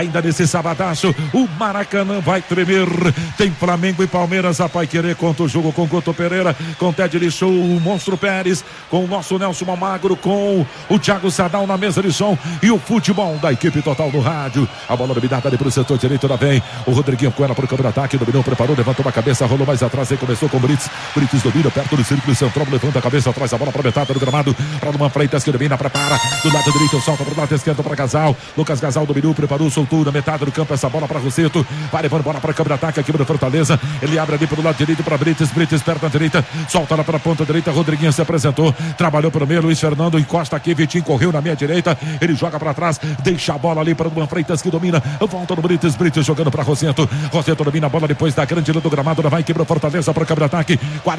Ainda nesse sabadaço, o Maracanã vai tremer. Tem Flamengo e Palmeiras. A Paiquerê conta o jogo com Guto Pereira, com Ted Lixou, o Monstro Pérez, com o nosso Nelson Almagro, com o Thiago Sadal na mesa de som e o futebol da equipe total do rádio. A bola dominada ali pro setor direito, lá vem o Rodriguinho com ela pro câmbio de ataque, dominou, preparou, levantou a cabeça, rolou mais atrás, aí começou com o Brits. Brits domina perto do círculo central, levanta a cabeça atrás, a bola pra metade do gramado, para uma Freitas que domina, prepara, do lado direito solta pro lado esquerdo para Gasal. Lucas Gasal dominou, preparou, soltou na metade do campo essa bola para Rosseto, vai levando bola para câmbio de ataque aqui do Fortaleza. Ele abre ali pelo lado direito para Brits perto da direita, solta lá para a ponta direita. Rodriguinho se apresentou, trabalhou pelo meio, Luiz Fernando encosta aqui, Vitinho correu na meia direita, ele joga para trás, deixa a bola ali para o Freitas que domina, volta no Brits jogando para Rosseto domina a bola depois da grande linha do gramado, vai quebra Fortaleza para o câmbio de ataque.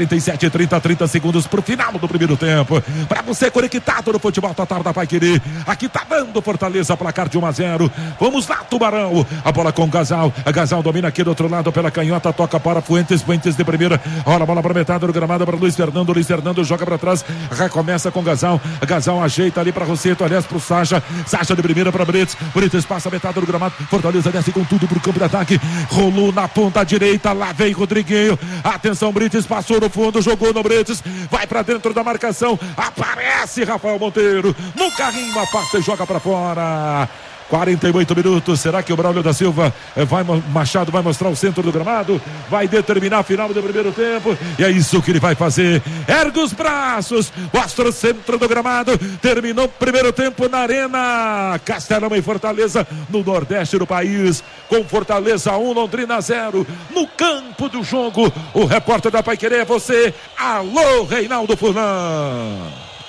30 segundos para o final do primeiro tempo, para você conectado no futebol total da Paiquerê. Aqui tá dando Fortaleza, placar de 1-0. Vamos lá, Tubarão. A bola com Gasal. A Gasal domina aqui do outro lado pela canhota. Toca para Fuentes de primeira. Rola a bola para metade do gramado para Luiz Fernando. Luiz Fernando joga para trás. Recomeça com Gasal. Gasal ajeita ali para Rosseto. Aliás, para o Sacha. Sacha de primeira para Brits. Brits passa a metade do gramado. Fortaleza desce com tudo para o campo de ataque. Rolou na ponta direita. Lá vem Rodriguinho. Atenção, Brits passou no fundo. Jogou no Brits. Vai para dentro da marcação. Aparece Rafael Monteiro. No carrinho, afasta e joga para fora. 48 minutos, será que o Braulio da Silva Machado vai mostrar o centro do gramado? Vai determinar a final do primeiro tempo? E é isso que ele vai fazer. Ergue os braços, mostra o centro do gramado. Terminou o primeiro tempo na Arena Castelão e Fortaleza, no Nordeste do país, com Fortaleza 1, Londrina 0. No campo do jogo, o repórter da Paiquerê é você. Alô, Reinaldo Furlan.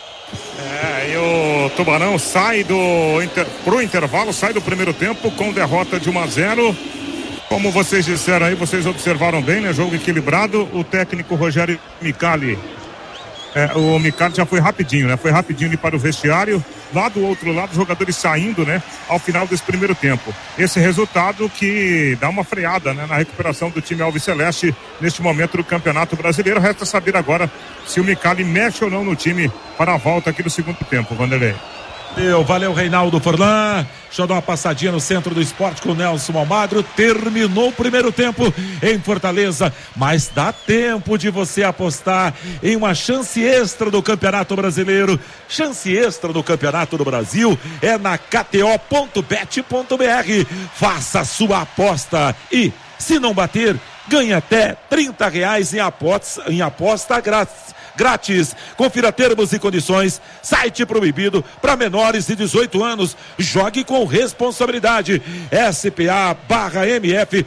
E o Tubarão sai pro intervalo, sai do primeiro tempo com derrota de 1-0. Como vocês disseram aí, vocês observaram bem, né? Jogo equilibrado. O técnico Rogério Micali, o Micali já foi rapidinho, né? Foi rapidinho ali para o vestiário. Lá do outro lado, os jogadores saindo, né? Ao final desse primeiro tempo. Esse resultado que dá uma freada, né? Na recuperação do time alviceleste neste momento do Campeonato Brasileiro. Resta saber agora se o Micali mexe ou não no time para a volta aqui do segundo tempo, Vanderlei. Valeu, Reinaldo Furlan. Deixa eu dar uma passadinha no centro do esporte com o Nelson Almagro. Terminou o primeiro tempo em Fortaleza, mas dá tempo de você apostar em uma chance extra do Campeonato Brasileiro. Chance extra do Campeonato do Brasil é na kto.bet.br. Faça a sua aposta e, se não bater, ganha até R$30 em aposta grátis. Confira termos e condições. Site proibido para menores de 18 anos. Jogue com responsabilidade. SPA/MF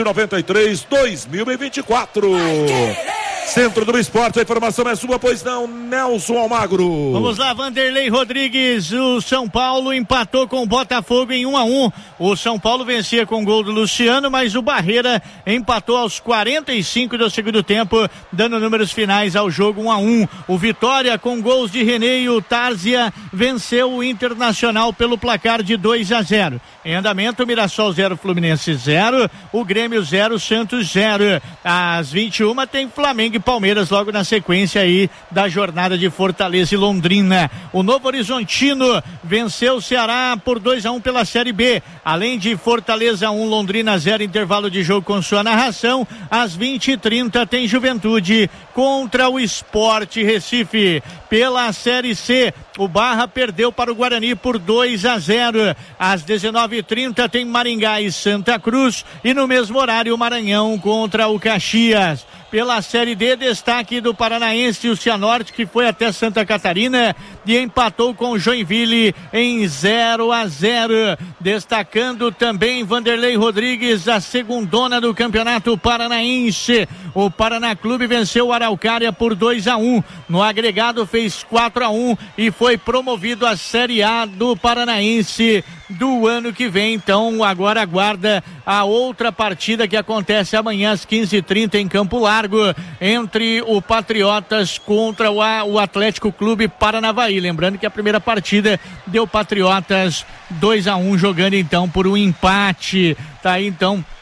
2093-2024. Centro do Esporte, a informação é sua, pois não, Nelson Almagro. Vamos lá, Vanderlei Rodrigues. O São Paulo empatou com o Botafogo em 1-1. O São Paulo vencia com o gol do Luciano, mas o Barreira empatou aos 45 do segundo tempo, dando números finais ao jogo 1-1. O Vitória, com gols de René e o Tárzia, venceu o Internacional pelo placar de 2-0. Em andamento, Mirassol 0, Fluminense 0, o Grêmio 0, Santos 0. Às 21 tem Flamengo e Palmeiras logo na sequência aí da jornada de Fortaleza e Londrina. O Novo Horizontino venceu o Ceará por 2-1 pela Série B. Além de Fortaleza 1, Londrina 0, intervalo de jogo com sua narração. Às 20h30 tem Juventude contra o Sport Recife. Pela Série C, o Barra perdeu para o Guarani por 2-0. Às 19h30 tem Maringá e Santa Cruz. E no mesmo horário, o Maranhão contra o Caxias. Pela Série D, destaque do Paranaense, o Cianorte, que foi até Santa Catarina e empatou com o Joinville em 0-0. Destacando também Vanderlei Rodrigues, a segundona do Campeonato Paranaense. O Paraná Clube venceu o Araucária por 2-1. No agregado fez 4-1 e foi promovido à Série A do Paranaense do ano que vem. Então agora aguarda a outra partida que acontece amanhã às 15h30 em Campo Largo, entre o Patriotas contra o Atlético Clube Paranavaí. Lembrando que a primeira partida deu Patriotas 2-1, jogando então por um empate. Tá aí então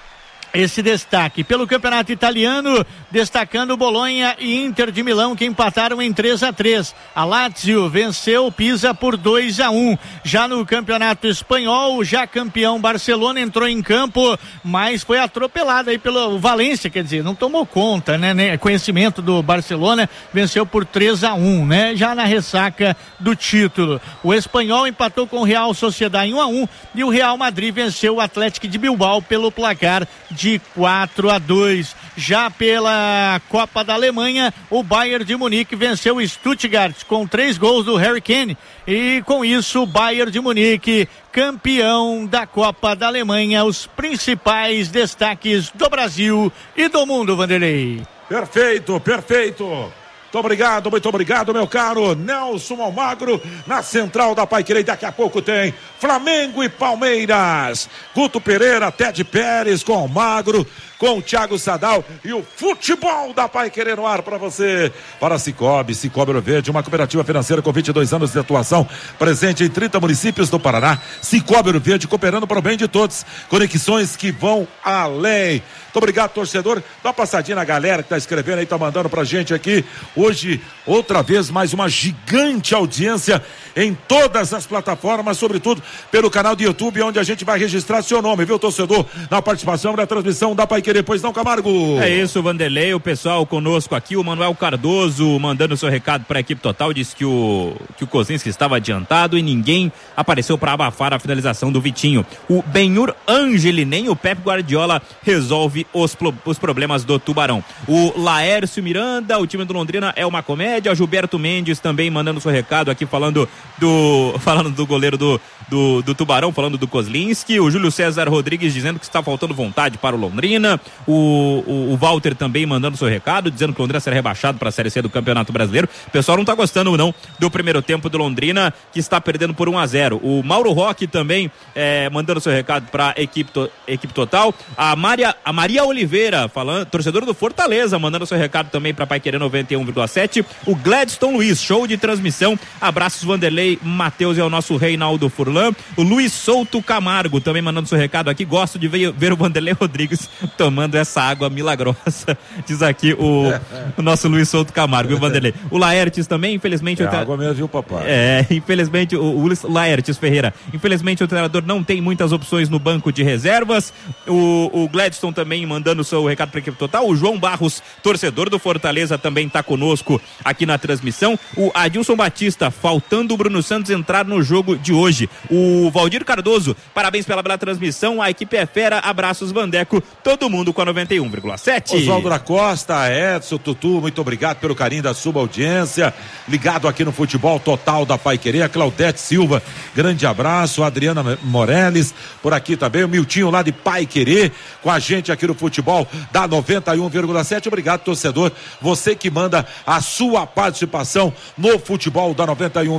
esse destaque. Pelo campeonato italiano, destacando Bolonha e Inter de Milão, que empataram em 3-3. A Lazio venceu o Pisa por 2-1. Já no campeonato espanhol, já campeão Barcelona entrou em campo, mas foi atropelado aí pelo Valência, quer dizer, não tomou conta, né? Conhecimento do Barcelona, venceu por 3-1, né? Já na ressaca do título. O espanhol empatou com o Real Sociedad em 1-1 e o Real Madrid venceu o Atlético de Bilbao pelo placar de 4-2. Já pela Copa da Alemanha, o Bayern de Munique venceu o Stuttgart com 3 gols do Harry Kane e com isso o Bayern de Munique campeão da Copa da Alemanha. Os principais destaques do Brasil e do mundo, Vanderlei. Perfeito. Muito obrigado, meu caro Nelson Almagro, na central da Paiquerê. Daqui a pouco tem Flamengo e Palmeiras. Guto Pereira, Ted Pérez com Almagro, com o Thiago Sadal e o futebol da Paiquerê no ar para você. Para Cicobi Ouro Verde, uma cooperativa financeira com 22 anos de atuação, presente em 30 municípios do Paraná. Cicobi Ouro Verde, cooperando para o bem de todos. Conexões que vão além. Muito obrigado, torcedor. Dá uma passadinha na galera que tá escrevendo aí, tá mandando pra gente aqui. Hoje, outra vez, mais uma gigante audiência em todas as plataformas, sobretudo pelo canal do YouTube, onde a gente vai registrar seu nome, viu, torcedor? Na participação da transmissão da Paiquerê. Pois não, Camargo? É isso, Vanderlei. O pessoal conosco aqui, o Manuel Cardoso, mandando seu recado pra equipe total, disse que o Kozinski estava adiantado e ninguém apareceu pra abafar a finalização do Vitinho. O Benhur Angeli, nem o Pep Guardiola resolve os problemas do Tubarão. O Laércio Miranda, o time do Londrina é uma comédia. O Gilberto Mendes também mandando seu recado aqui, falando do goleiro do Tubarão, falando do Kozlinski. O Júlio César Rodrigues dizendo que está faltando vontade para o Londrina. O Walter também mandando seu recado, dizendo que o Londrina será rebaixado para a Série C do Campeonato Brasileiro. O pessoal não está gostando não do primeiro tempo do Londrina, que está perdendo por 1-0. O Mauro Roque também mandando seu recado para a equipe total. A Maria Oliveira, torcedor do Fortaleza, mandando seu recado também para Paiquerê 91,7. O Gladstone Luiz, show de transmissão. Abraços, Vanderlei, Matheus e ao nosso Reinaldo Furlan. O Luiz Souto Camargo também mandando seu recado aqui. Gosto de ver o Vanderlei Rodrigues tomando essa água milagrosa, diz aqui o nosso Luiz Souto Camargo, viu, Vanderlei? O Laertes também, infelizmente... água mesmo, viu, papai? Infelizmente, o Laertes Ferreira, infelizmente o treinador não tem muitas opções no banco de reservas. O Gladstone também mandando seu recado para a equipe total. O João Barros, torcedor do Fortaleza, também está conosco aqui na transmissão. O Adilson Batista, faltando o Bruno Santos entrar no jogo de hoje. O Valdir Cardoso, parabéns pela transmissão, a equipe é fera, abraços, Vandeco, todo mundo com a 91,7. Oswaldo da Costa, Edson, Tutu, muito obrigado pelo carinho da sua audiência, ligado aqui no Futebol Total da Paiquerê. A Claudete Silva, grande abraço. A Adriana Moreles, por aqui também, o Miltinho lá de Paiquerê, com a gente aqui no Futebol da 91,7. Obrigado, torcedor, você que manda a sua participação no Futebol da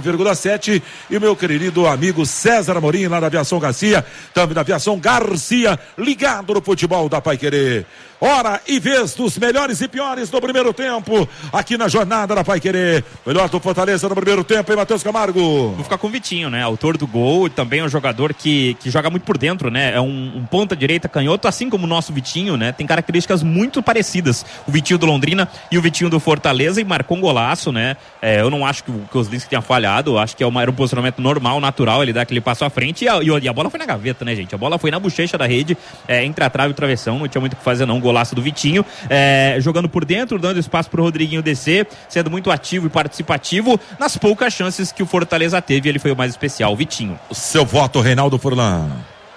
91,7. E o meu querido amigo César Amorim, lá da Aviação Garcia, também da Aviação Garcia, ligado no Futebol da Paiquerê. Hora e vez dos melhores e piores do primeiro tempo, aqui na jornada da Paiquerê. Melhor do Fortaleza no primeiro tempo, hein, Matheus Camargo? Vou ficar com o Vitinho, né? Autor do gol, também é um jogador que joga muito por dentro, né? É um ponta direita canhoto, assim como o nosso Vitinho, né? Tem características muito parecidas. O Vitinho do Londrina e o Vitinho do Fortaleza, e marcou um golaço, né? Eu não acho que o Kozlinski tenha falhado, acho que era um posicionamento normal, natural, ele dá aquele passo à frente e a bola foi na gaveta, né, gente? A bola foi na bochecha da rede, entre a trave e o travessão, não tinha muito o que fazer não. Golaço do Vitinho, jogando por dentro, dando espaço pro Rodriguinho descer, sendo muito ativo e participativo. Nas poucas chances que o Fortaleza teve, ele foi o mais especial, o Vitinho. O seu voto, Reinaldo Furlan?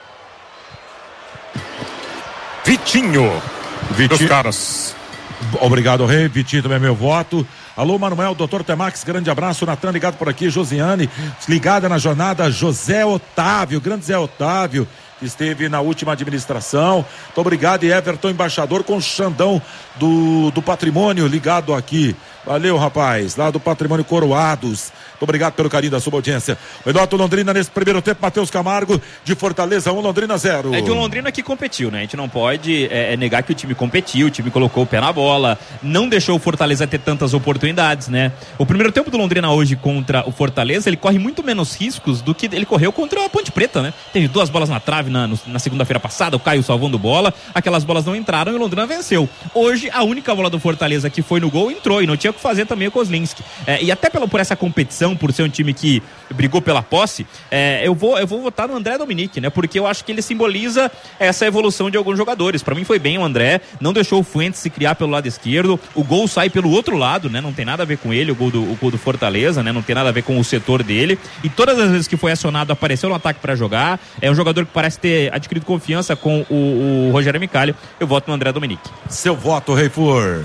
Vitinho. Dos caras. Obrigado, Rei. Vitinho também é meu voto. Alô, Manuel, doutor Temax, grande abraço. Natan ligado por aqui, Josiane ligada na jornada, José Otávio, grande Zé Otávio, que esteve na última administração. Muito obrigado. E Everton, embaixador com o Xandão do Patrimônio, ligado aqui. Valeu, rapaz, lá do Patrimônio Coroados. Muito obrigado pelo carinho da sua audiência. Melhor do Londrina nesse primeiro tempo, Matheus Camargo, de Fortaleza 1, Londrina 0. É de um Londrina que competiu, né? A gente não pode negar que o time competiu, o time colocou o pé na bola, não deixou o Fortaleza ter tantas oportunidades, né? O primeiro tempo do Londrina hoje contra o Fortaleza, ele corre muito menos riscos do que ele correu contra a Ponte Preta, né? Teve 2 bolas na trave teve na segunda-feira passada, o Caio salvando bola, aquelas bolas não entraram e o Londrina venceu. Hoje, a única bola do Fortaleza que foi no gol entrou e não tinha o que fazer também o Kozlinski. E até por essa competição, por ser um time que brigou pela posse, eu vou votar no André Dominique, né? Porque eu acho que ele simboliza essa evolução de alguns jogadores. Pra mim foi bem o André, não deixou o Fuentes se criar pelo lado esquerdo, o gol sai pelo outro lado, né? Não tem nada a ver com ele, o gol do Fortaleza, né? Não tem nada a ver com o setor dele, e todas as vezes que foi acionado apareceu no ataque pra jogar. É um jogador que parece ter adquirido confiança com o Rogério Micali. Eu voto no André Dominique. Seu voto, Reifur.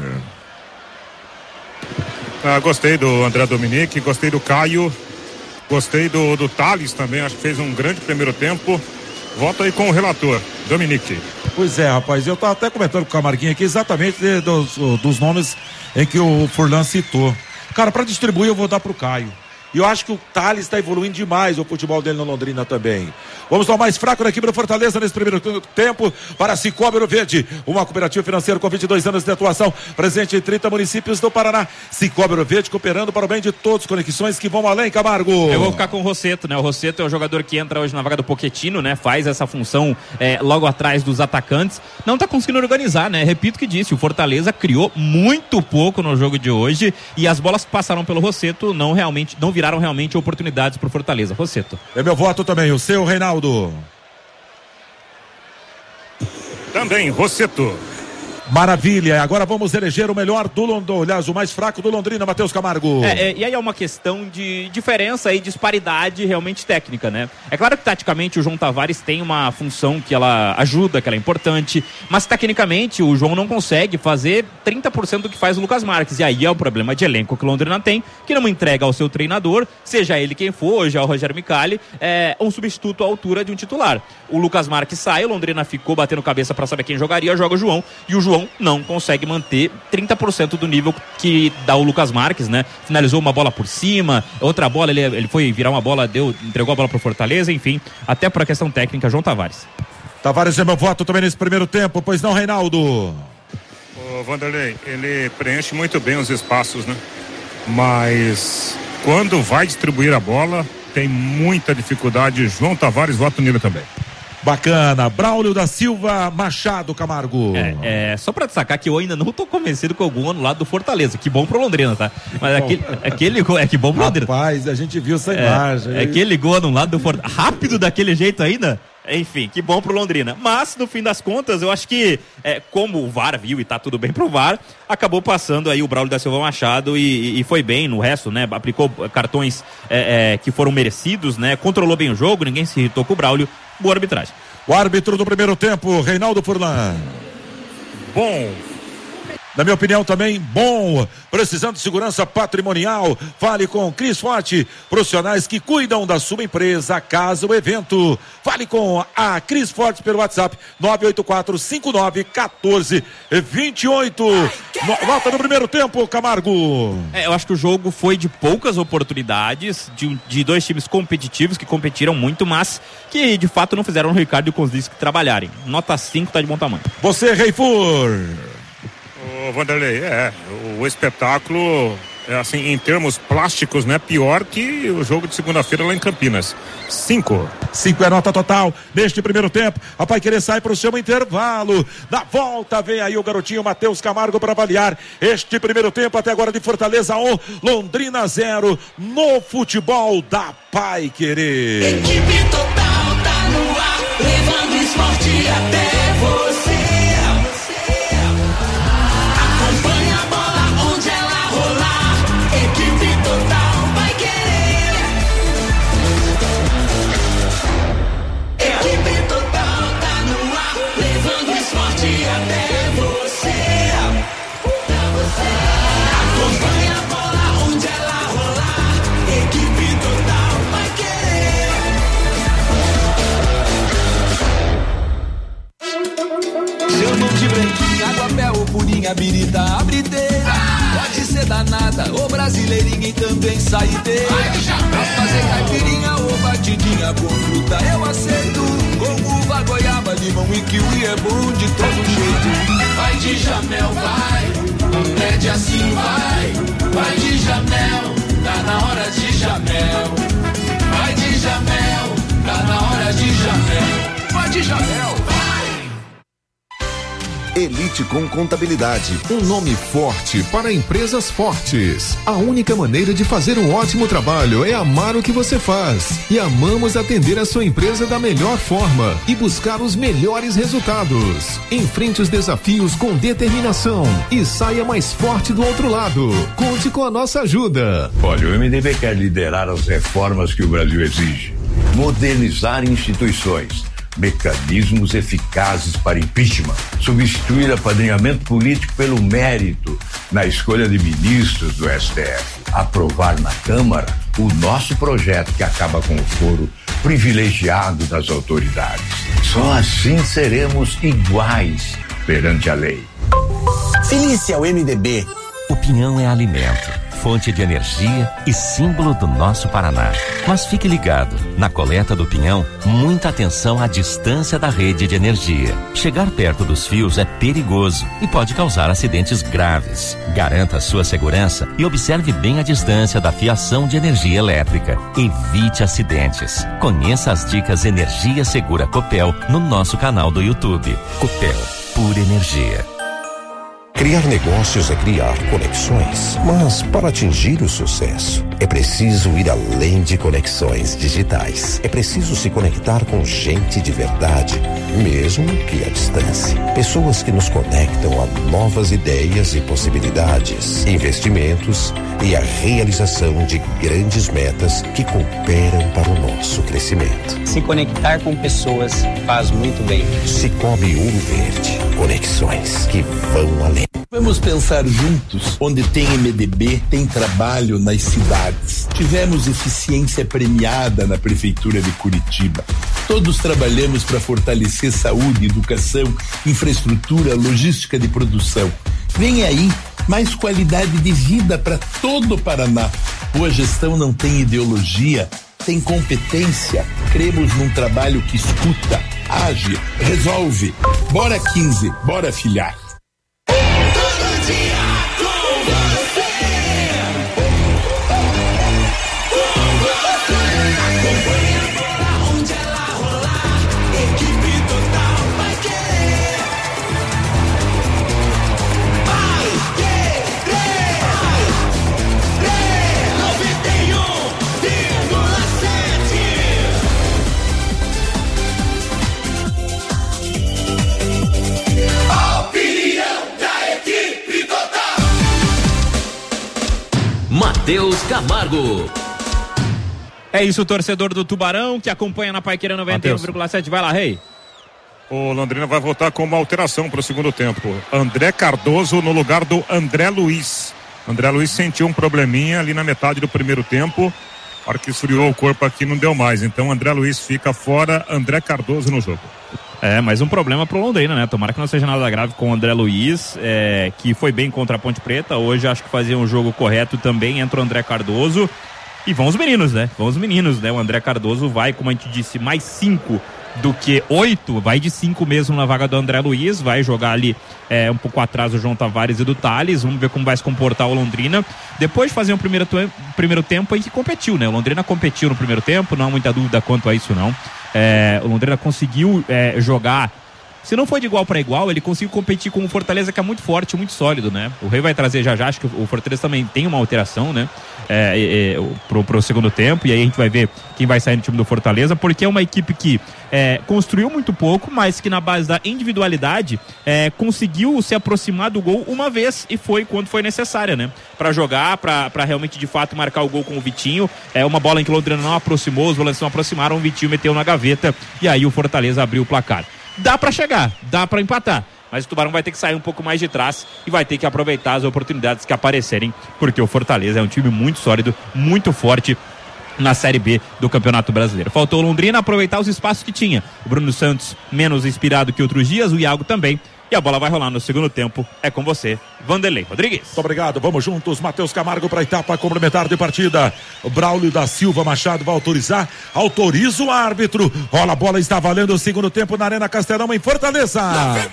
Gostei do André Dominique, gostei do Caio, gostei do Thales também, acho que fez um grande primeiro tempo. Voto aí com o relator, Dominique. Pois é, rapaz, eu tava até comentando com o Camarguinho aqui exatamente dos nomes em que o Furlan citou. Cara, pra distribuir eu vou dar pro Caio. E eu acho que o Thales está evoluindo demais o futebol dele no Londrina também. Vamos ao mais fraco da equipe do Fortaleza nesse primeiro tempo para Cicobi Ouro Verde, uma cooperativa financeira com 22 anos de atuação, presente em 30 municípios do Paraná. Cicobi Ouro Verde cooperando para o bem de todos, conexões que vão além, Camargo. Eu vou ficar com o Rosseto, né? O Rosseto é o jogador que entra hoje na vaga do Pochettino, né? Faz essa função logo atrás dos atacantes. Não tá conseguindo organizar, né? Repito o que disse, o Fortaleza criou muito pouco no jogo de hoje e as bolas que passaram pelo Rosseto não viraram realmente oportunidades pro Fortaleza. Rosseto. É meu voto também, o seu, Reinaldo. Também, Rosseto. Maravilha, agora vamos eleger o melhor do Londrina, aliás, o mais fraco do Londrina, Matheus Camargo. E aí é uma questão de diferença e disparidade realmente técnica, né? É claro que taticamente o João Tavares tem uma função que ela ajuda, que ela é importante, mas tecnicamente o João não consegue fazer 30% do que faz o Lucas Marques, e aí é o problema de elenco que o Londrina tem, que não entrega ao seu treinador, seja ele quem for, hoje é o Rogério Micali, um substituto à altura de um titular. O Lucas Marques sai, o Londrina ficou batendo cabeça pra saber quem jogaria, joga o João, e o João não consegue manter 30% do nível que dá o Lucas Marques, né? Finalizou uma bola por cima, outra bola, ele foi virar uma bola, entregou a bola pro Fortaleza, enfim, até por a questão técnica, João Tavares. Tavares é meu voto também nesse primeiro tempo, pois não, Reinaldo? Ô, Vanderlei, ele preenche muito bem os espaços, né? Mas quando vai distribuir a bola, tem muita dificuldade. João Tavares, voto nele também. Bacana, Braulio da Silva Machado, Camargo. Só pra destacar que eu ainda não tô convencido com o gol anulado do Fortaleza. Que bom pro Londrina, tá? Mas aquele gol, que bom pro Londrina. Rapaz, a gente viu essa imagem. Aquele gol anulado do Fortaleza, rápido daquele jeito ainda. Enfim, que bom pro Londrina. Mas, no fim das contas, eu acho que, como o VAR viu e tá tudo bem pro VAR, acabou passando aí o Braulio da Silva Machado e foi bem no resto, né? Aplicou cartões que foram merecidos, né? Controlou bem o jogo, ninguém se irritou com o Braulio. Boa arbitragem. O árbitro do primeiro tempo, Reinaldo Furlan. Bom. Na minha opinião também, bom. Precisando de segurança patrimonial, fale com Cris Forte, profissionais que cuidam da sua empresa, casa ou evento. Fale com a Cris Forte pelo WhatsApp 984-59-14-28. Nota do primeiro tempo, Camargo. Eu acho que o jogo foi de poucas oportunidades, de dois times competitivos que competiram muito, mas que de fato não fizeram o Ricardo e o Kozlinski trabalharem. Nota 5 tá de bom tamanho. Você, Reifur. Ô, Vanderlei, o espetáculo, assim, em termos plásticos, né, pior que o jogo de segunda-feira lá em Campinas. 5. 5 é nota total neste primeiro tempo. A Paiquerê sai para o seu intervalo. Na volta vem aí o garotinho Matheus Camargo para avaliar este primeiro tempo até agora de Fortaleza 1, Londrina 0 no futebol da Paiquerê. Equipe total tá no ar, levando esporte até você. Purinha, birita, abriteira. Pode ser danada, ou brasileirinha e também saideira. Pra fazer caipirinha ou batidinha com fruta eu aceito. Com uva, goiaba, limão e kiwi é bom de todo jeito. Vai de Jamel, vai, pede assim, vai. Vai de Jamel, tá na hora de Jamel. Vai de Jamel, tá na hora de Jamel. Vai de chapéu. Elite com Contabilidade, um nome forte para empresas fortes. A única maneira de fazer um ótimo trabalho é amar o que você faz. E amamos atender a sua empresa da melhor forma e buscar os melhores resultados. Enfrente os desafios com determinação e saia mais forte do outro lado. Conte com a nossa ajuda. Olha, o MDB quer liderar as reformas que o Brasil exige, modernizar instituições, mecanismos eficazes para impeachment, substituir apadrinhamento político pelo mérito na escolha de ministros do STF, aprovar na Câmara o nosso projeto que acaba com o foro privilegiado das autoridades. Só assim seremos iguais perante a lei. Filie-se ao MDB. O pinhão é alimento, fonte de energia e símbolo do nosso Paraná. Mas fique ligado, na coleta do pinhão, muita atenção à distância da rede de energia. Chegar perto dos fios é perigoso e pode causar acidentes graves. Garanta sua segurança e observe bem a distância da fiação de energia elétrica. Evite acidentes. Conheça as dicas Energia Segura Copel no nosso canal do YouTube. Copel, pura energia. Criar negócios é criar conexões, mas para atingir o sucesso é preciso ir além de conexões digitais. É preciso se conectar com gente de verdade, mesmo que à distância. Pessoas que nos conectam a novas ideias e possibilidades, investimentos e a realização de grandes metas que cooperam para o nosso crescimento. Se conectar com pessoas faz muito bem. Cicobi Ouro Verde, conexões que vão além. Vamos pensar juntos. Onde tem MDB, tem trabalho nas cidades. Tivemos eficiência premiada na Prefeitura de Curitiba. Todos trabalhamos para fortalecer saúde, educação, infraestrutura, logística de produção. Vem aí mais qualidade de vida para todo o Paraná. Boa gestão não tem ideologia, tem competência. Cremos num trabalho que escuta, age, resolve. Bora 15, bora filhar. Matheus Camargo. É isso, torcedor do Tubarão que acompanha na Paiqueira 91,7. Vai lá, Rei. O Londrina vai voltar com uma alteração para o segundo tempo. André Cardoso no lugar do André Luiz. André Luiz sentiu um probleminha ali na metade do primeiro tempo. A hora que esfriou o corpo aqui não deu mais. Então André Luiz fica fora, André Cardoso no jogo. É, mais um problema pro Londrina, né? Tomara que não seja nada grave com o André Luiz, que foi bem contra a Ponte Preta. Hoje acho que fazia um jogo correto também. Entra o André Cardoso. E vão os meninos, né? O André Cardoso vai, como a gente disse, mais 5 do que 8. Vai de 5 mesmo na vaga do André Luiz. Vai jogar ali um pouco atrás do João Tavares e do Thales. Vamos ver como vai se comportar o Londrina. Depois de fazer um primeiro tempo aí que competiu, né? O Londrina competiu no primeiro tempo, não há muita dúvida quanto a isso, não. O Londrina conseguiu jogar, se não foi de igual para igual, ele conseguiu competir com o Fortaleza, que é muito forte, muito sólido, né? O Rei vai trazer já, acho que o Fortaleza também tem uma alteração, né? Pro segundo tempo, e aí a gente vai ver quem vai sair no time do Fortaleza, porque é uma equipe que construiu muito pouco, mas que na base da individualidade conseguiu se aproximar do gol uma vez, e foi quando foi necessária, né? Pra jogar, pra realmente de fato marcar o gol com o Vitinho. Uma bola em que o Londrina não aproximou, os volantes não aproximaram, o Vitinho meteu na gaveta, e aí o Fortaleza abriu o placar. Dá pra chegar, dá pra empatar, mas o Tubarão vai ter que sair um pouco mais de trás e vai ter que aproveitar as oportunidades que aparecerem, porque o Fortaleza é um time muito sólido, muito forte na Série B do Campeonato Brasileiro. Faltou o Londrina aproveitar os espaços que tinha. O Bruno Santos menos inspirado que outros dias, o Iago também. E a bola vai rolar no segundo tempo. É com você, Vanderlei Rodrigues. Muito obrigado, vamos juntos. Matheus Camargo para a etapa complementar de partida. O Braulio da Silva Machado vai autorizar. Autoriza o árbitro. Rola a bola, está valendo o segundo tempo na Arena Castelão, em Fortaleza. 91,7.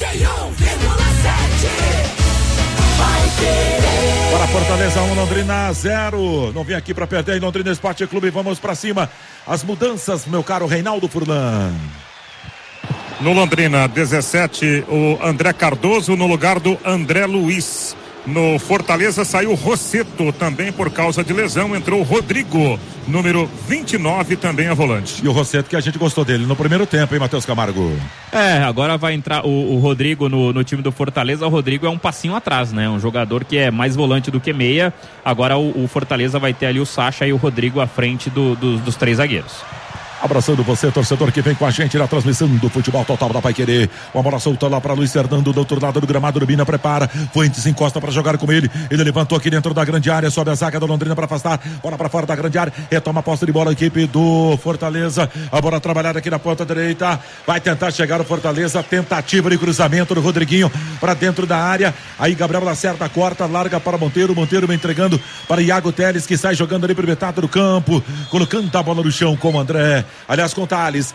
Para Fortaleza 1, Londrina 0. Não vim aqui para perder em Londrina Esporte Clube. Vamos para cima. As mudanças, meu caro Reinaldo Furlan. No Londrina, 17, o André Cardoso no lugar do André Luiz. No Fortaleza saiu o Rosseto, também por causa de lesão, entrou o Rodrigo, número 29, também a volante. E o Rosseto, que a gente gostou dele no primeiro tempo, hein, Matheus Camargo? Agora vai entrar o Rodrigo no time do Fortaleza. O Rodrigo é um passinho atrás, né? Um jogador que é mais volante do que meia. Agora o Fortaleza vai ter ali o Sacha e o Rodrigo à frente dos 3 zagueiros. Abraçando você, torcedor que vem com a gente na transmissão do Futebol Total da Paiquerê. Uma bola solta lá para Luiz Fernando, do outro lado do gramado. Urbina prepara, Fuentes encosta para jogar com ele. Ele levantou aqui dentro da grande área, sobe a zaga do Londrina para afastar. Bola para fora da grande área, retoma a posse de bola a equipe do Fortaleza. A bola trabalhada aqui na ponta direita. Vai tentar chegar o Fortaleza. Tentativa de cruzamento do Rodriguinho para dentro da área. Aí Gabriel Lacerda corta, larga para Monteiro. Monteiro vem entregando para Iago Teles, que sai jogando ali para metade do campo, colocando a bola no chão com o André. Aliás, com Thales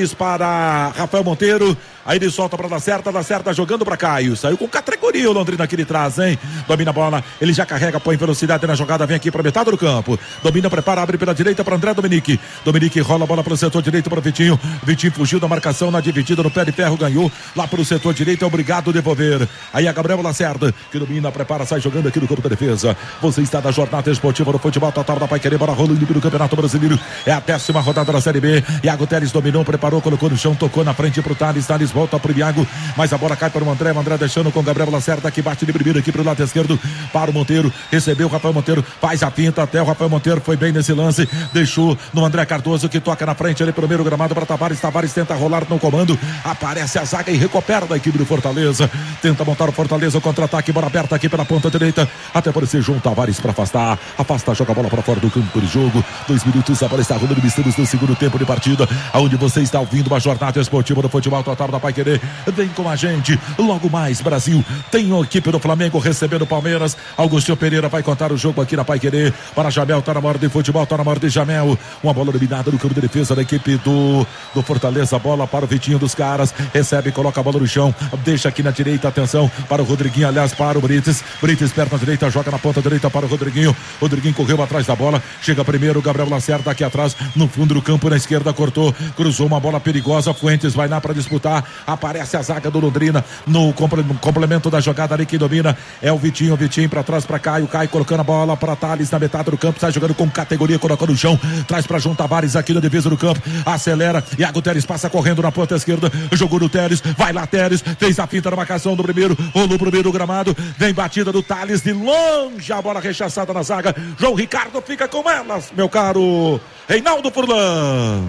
para Rafael Monteiro, aí ele solta para Lacerda jogando para Caio, saiu com categoria o Londrina que ele traz, hein? Domina a bola, ele já carrega, põe velocidade na jogada, vem aqui para metade do campo, domina, prepara, abre pela direita para André Dominique rola a bola para o setor direito para Vitinho fugiu da marcação na dividida no pé de ferro, ganhou lá para o setor direito, é obrigado a devolver, aí a Gabriel Lacerda, que domina, prepara, sai jogando aqui no campo da defesa. Você está da jornada esportiva do Futebol Total da Paiquerê, bola rolando no Campeonato Brasileiro, é a 10ª rodada da Série B. Iago Teles dominou, preparou, colocou no chão, tocou na frente pro Thales volta pro Iago, mas a bola cai para o André deixando com o Gabriel Lacerda, que bate de primeiro aqui pro lado esquerdo, para o Monteiro, recebeu o Rafael Monteiro, faz a pinta até o Rafael Monteiro, foi bem nesse lance, deixou no André Cardoso, que toca na frente ali pro meio gramado para Tavares tenta rolar no comando, aparece a zaga e recupera da equipe do Fortaleza, tenta montar o Fortaleza, o contra-ataque, bola aberta aqui pela ponta direita, até aparecer João Tavares para afasta, joga a bola para fora do campo de jogo, 2 minutos, a bola está rolando, estamos no segundo tempo de partida, aonde você está ouvindo uma jornada esportiva do Futebol Total da Paiquerê. Vem com a gente, logo mais Brasil, tem a equipe do Flamengo recebendo o Palmeiras. Augustinho Pereira vai contar o jogo aqui na Paiquerê, para Jamel, tá na hora de futebol, tá na hora de Jamel, uma bola eliminada no campo de defesa da equipe do Fortaleza, bola para o Vitinho dos caras, recebe, coloca a bola no chão, deixa aqui na direita, atenção para o Rodriguinho, aliás para o Brites perto na direita, joga na ponta direita para o Rodriguinho correu atrás da bola, chega primeiro o Gabriel Lacerda aqui atrás, no fundo do campo, na esquerda, cortou, cruzou uma bola perigosa, Fuentes vai lá para disputar, aparece a zaga do Londrina no complemento da jogada ali, quem domina é o Vitinho para trás para Caio colocando a bola para Thales na metade do campo, sai jogando com categoria, colocando no chão, traz para João Tavares aqui na defesa do campo, acelera, Iago Teles passa correndo na ponta esquerda, jogou no Teles, vai lá Teles, fez a finta na marcação do primeiro, rolou pro meio do gramado, vem batida do Thales de longe, a bola rechaçada na zaga, João Ricardo fica com elas, meu caro Reinaldo Furlan.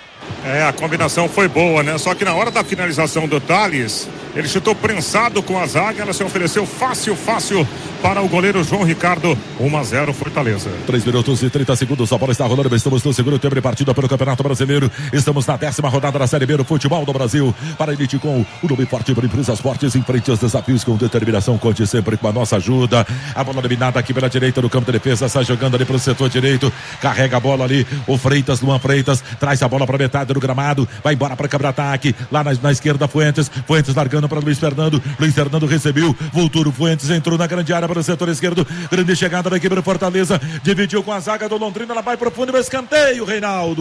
A combinação foi boa, né? Só que na hora da finalização do Thales, ele chutou prensado com a zaga, ela se ofereceu fácil para o goleiro João Ricardo. 1-0 Fortaleza. 3 minutos e 30 segundos, a bola está rolando, estamos no segundo tempo de partida pelo Campeonato Brasileiro, estamos na 10ª rodada da Série B do Futebol do Brasil, para a Elite com o nome forte para empresas fortes, em frente aos desafios com determinação, conte sempre com a nossa ajuda, a bola dominada aqui pela direita do campo de defesa, sai jogando ali para o setor direito, carrega a bola ali, o Luan Freitas, traz a bola para metade do gramado, vai embora para quebra-ataque, lá na esquerda Fuentes largando para Luiz Fernando recebeu, voltou o Fuentes, entrou na grande área para o setor esquerdo, grande chegada da equipe do Fortaleza, dividiu com a zaga do Londrina, ela vai pro fundo, no escanteio, Reinaldo.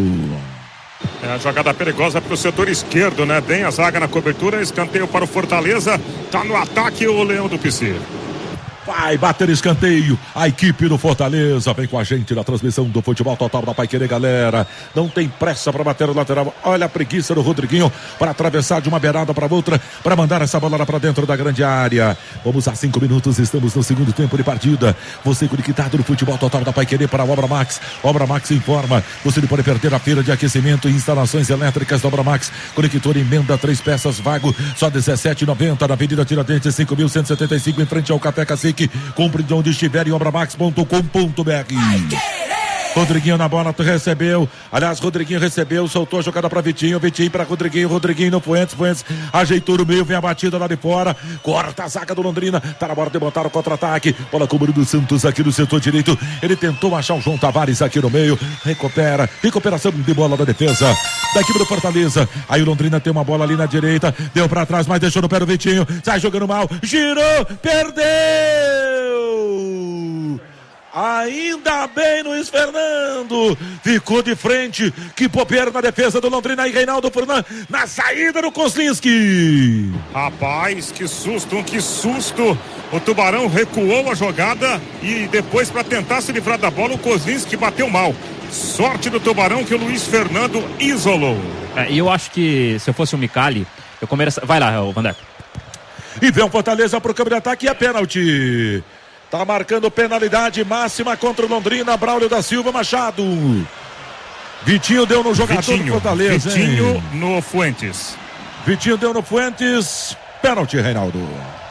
É a jogada perigosa para o setor esquerdo, né? Bem a zaga na cobertura, escanteio para o Fortaleza, tá no ataque o Leão do PC. Vai bater escanteio, a equipe do Fortaleza vem com a gente na transmissão do Futebol Total da Paiquerê, galera, não tem pressa para bater o lateral, olha a preguiça do Rodriguinho para atravessar de uma beirada para outra, para mandar essa bola lá para dentro da grande área. Vamos a 5 minutos, estamos no segundo tempo de partida, você conectado no Futebol Total da Paiquerê para a Obra Max informa, você não pode perder a feira de aquecimento e instalações elétricas da Obra Max, conector emenda 3 peças vago, só R$17,90 na Avenida Tiradentes 5.175 em frente ao Café Cacique. Compre de onde estiver em obramax.com.br. Rodriguinho na bola, recebeu, soltou a jogada para Vitinho para Rodriguinho no Fuentes, ajeitou no meio, vem a batida lá de fora, corta a zaga do Londrina, tá na hora de botar o contra-ataque, bola com o Bruno Santos aqui no setor direito, ele tentou achar o João Tavares aqui no meio, recuperação de bola da defesa da equipe do Fortaleza, aí o Londrina tem uma bola ali na direita, deu para trás, mas deixou no pé do Vitinho, sai jogando mal, girou, perdeu! Ainda bem, Luiz Fernando ficou de frente, que bobeira na defesa do Londrina e Reinaldo Furlan na saída do Kozlinski. Rapaz, que susto, o Tubarão recuou a jogada e depois, para tentar se livrar da bola, o Kozlinski bateu mal. Sorte do Tubarão que o Luiz Fernando isolou. E eu acho que se eu fosse o Micali, eu começaria... Vai lá, Vander. E vem o Fortaleza pro campo de ataque e é pênalti. Tá marcando penalidade máxima contra o Londrina, Braulio da Silva Machado. Vitinho deu no jogador do Fortaleza. Vitinho no Fuentes. Vitinho deu no Fuentes. Pênalti, Reinaldo.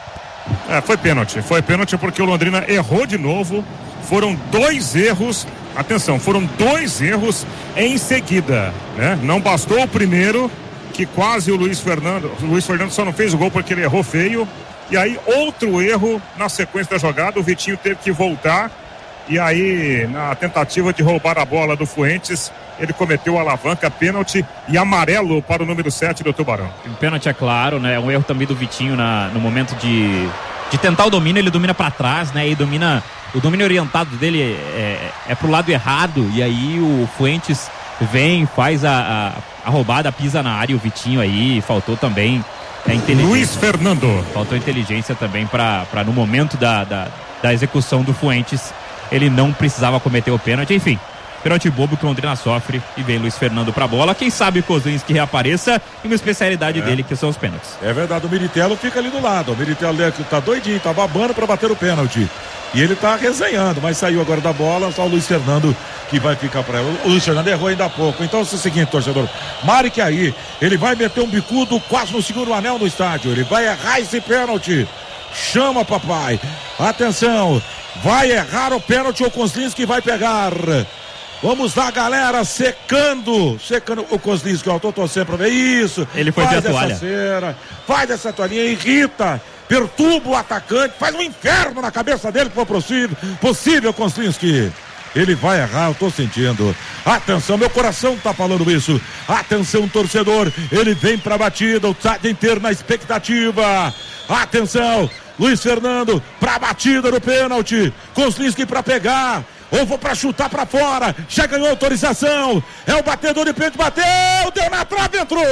Foi pênalti porque o Londrina errou de novo. Foram 2 erros. Atenção, foram 2 erros em seguida, né? Não bastou o primeiro, que quase o Luiz Fernando só não fez o gol porque ele errou feio. E aí, outro erro na sequência da jogada, o Vitinho teve que voltar. E aí, na tentativa de roubar a bola do Fuentes, ele cometeu a alavanca, pênalti e amarelo para o número 7 do Tubarão. O pênalti é claro, né? Um erro também do Vitinho no momento de tentar o domínio, ele domina para trás, né? E o domínio orientado dele é pro lado errado. E aí o Fuentes vem, faz a roubada, pisa na área. O Vitinho aí faltou também. Luiz Fernando. Faltou inteligência também para no momento da execução do Fuentes, ele não precisava cometer o pênalti. Enfim, pênalti bobo que o Londrina sofre e vem Luiz Fernando pra bola. Quem sabe o Kozlinski reapareça e uma especialidade dele que são os pênaltis. É verdade, o Militello fica ali do lado. O Militello tá doidinho, tá babando pra bater o pênalti. E ele tá resenhando, mas saiu agora da bola, só o Luiz Fernando que vai ficar pra ela. O Luiz Fernando errou ainda há pouco. Então é o seguinte, torcedor, marque aí, ele vai meter um bicudo quase no segundo anel no estádio. Ele vai errar esse pênalti. Chama, papai. Atenção, vai errar o pênalti, o Kozlinski vai pegar. Vamos lá, galera, secando o Kozlinski, eu tô torcendo pra ver isso. Ele foi ver a toalha. Faz essa toalhinha, irrita, perturba o atacante, faz um inferno na cabeça dele que for possível, Kozlinski. Ele vai errar, eu tô sentindo. Atenção, meu coração tá falando isso. Atenção, torcedor, ele vem pra batida, o estádio inteiro na expectativa. Atenção, Luiz Fernando pra batida do pênalti. Kozlinski pra pegar. Ou vou pra chutar pra fora. Já ganhou autorização. É o batedor de pênalti. Bateu. Deu na trave. Entrou.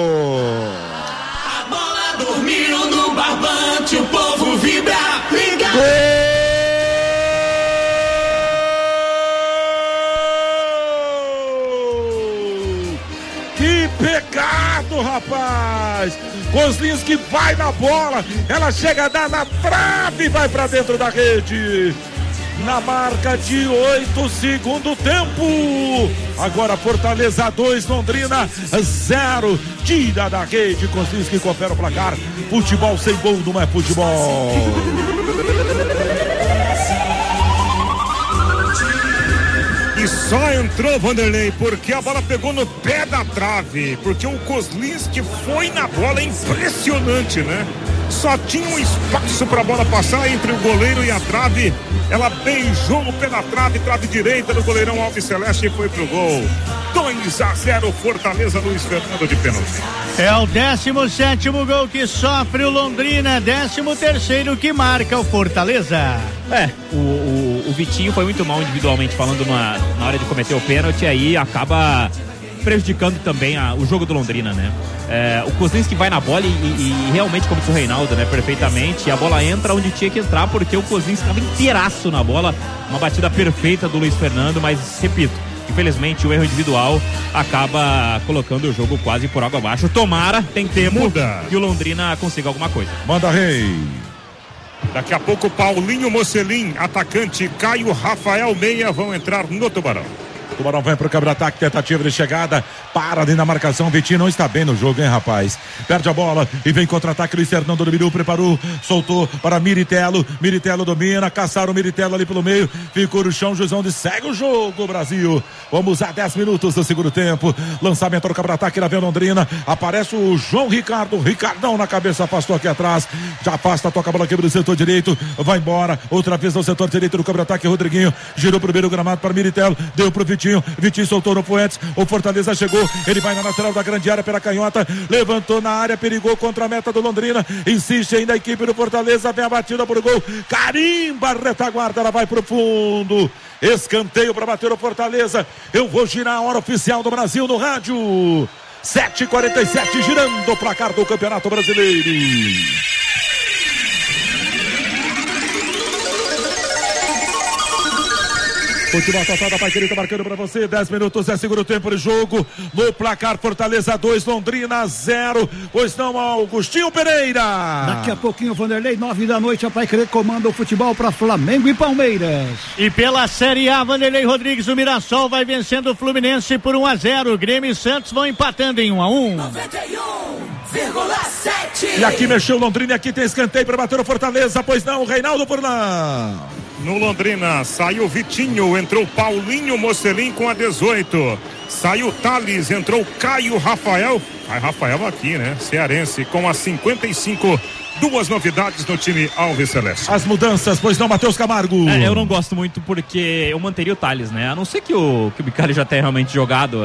A bola dormiu no barbante. O povo vibra. Liga. Gol! Que pecado, rapaz. Kozlinski vai na bola. Ela chega a dar na trave e vai pra dentro da rede. Na marca de 8, segundo tempo. Agora Fortaleza 2, Londrina 0. Tira da rede, Kozlinski confere o placar. Futebol sem gol não é futebol. E só entrou, Vanderlei, porque a bola pegou no pé da trave. Porque o Kozlinski foi na bola, impressionante, né? Só tinha um espaço para a bola passar entre o goleiro e a trave. Ela beijou o pé na trave direita do goleirão Alves Celeste e foi pro gol. 2-0 Fortaleza, Luiz Fernando de pênalti. É o 17º gol que sofre o Londrina, 13º que marca o Fortaleza. O Vitinho foi muito mal individualmente falando na hora de cometer o pênalti, aí acaba prejudicando também o jogo do Londrina, né? O Kozlinski vai na bola e realmente, como disse o Reinaldo, né? Perfeitamente, a bola entra onde tinha que entrar, porque o Kozlinski estava inteiraço na bola, uma batida perfeita do Luiz Fernando, mas, repito, infelizmente o erro individual acaba colocando o jogo quase por água abaixo. Tomara, tem tempo que o Londrina consiga alguma coisa. Manda, Rei. Daqui a pouco Paulinho Mocelin, atacante, Caio Rafael Meia vão entrar no Tubarão. Tubarão vai pro câmbio-ataque, tentativa de chegada, para ali na marcação, Vitinho não está bem no jogo, hein, rapaz? Perde a bola e vem contra-ataque, Luiz Fernando dominou, preparou, soltou para Militello domina, caçaram o Militello ali pelo meio, ficou no chão, Juizão de segue o jogo, Brasil. Vamos a 10 minutos do segundo tempo, lançamento do câmbio-ataque, lá vem Londrina, aparece o João Ricardão na cabeça, afastou aqui atrás, já afasta, toca a bola aqui pro setor direito, vai embora, outra vez no setor direito do câmbio-ataque, Rodriguinho, girou primeiro o gramado para Militello, deu pro Vitinho soltou no Fuentes, o Fortaleza chegou, chegou, ele vai na lateral da grande área pela canhota, levantou na área, perigou contra a meta do Londrina, insiste ainda a equipe do Fortaleza, vem a batida por gol, carimba a retaguarda, ela vai pro fundo, escanteio para bater o Fortaleza. Eu vou girar a hora oficial do Brasil no rádio, 7h47, girando o placar do Campeonato Brasileiro. Futebol total da Paiquerê, tá marcando pra você, 10 minutos é segundo tempo de jogo, no placar Fortaleza 2, Londrina 0, pois não, Augustinho Pereira. Daqui a pouquinho, Vanderlei, 9 da noite, a Paiquerê comanda o futebol pra Flamengo e Palmeiras. E pela Série A, Vanderlei Rodrigues, o Mirassol vai vencendo o Fluminense por 1-0, Grêmio e Santos vão empatando em 1-1. 91,7. E aqui mexeu Londrina, e aqui tem escanteio para bater o Fortaleza, pois não, Reinaldo Furlan. No Londrina, saiu Vitinho, entrou Paulinho Mocelin com a 18. Saiu Thales, entrou Caio Rafael. Caio Rafael aqui, né? Cearense com a 55. Duas novidades no time Alves Celeste. As mudanças, pois não, Matheus Camargo. Eu não gosto muito porque eu manteria o Thales, né? A não ser que o Bicalho já tenha realmente jogado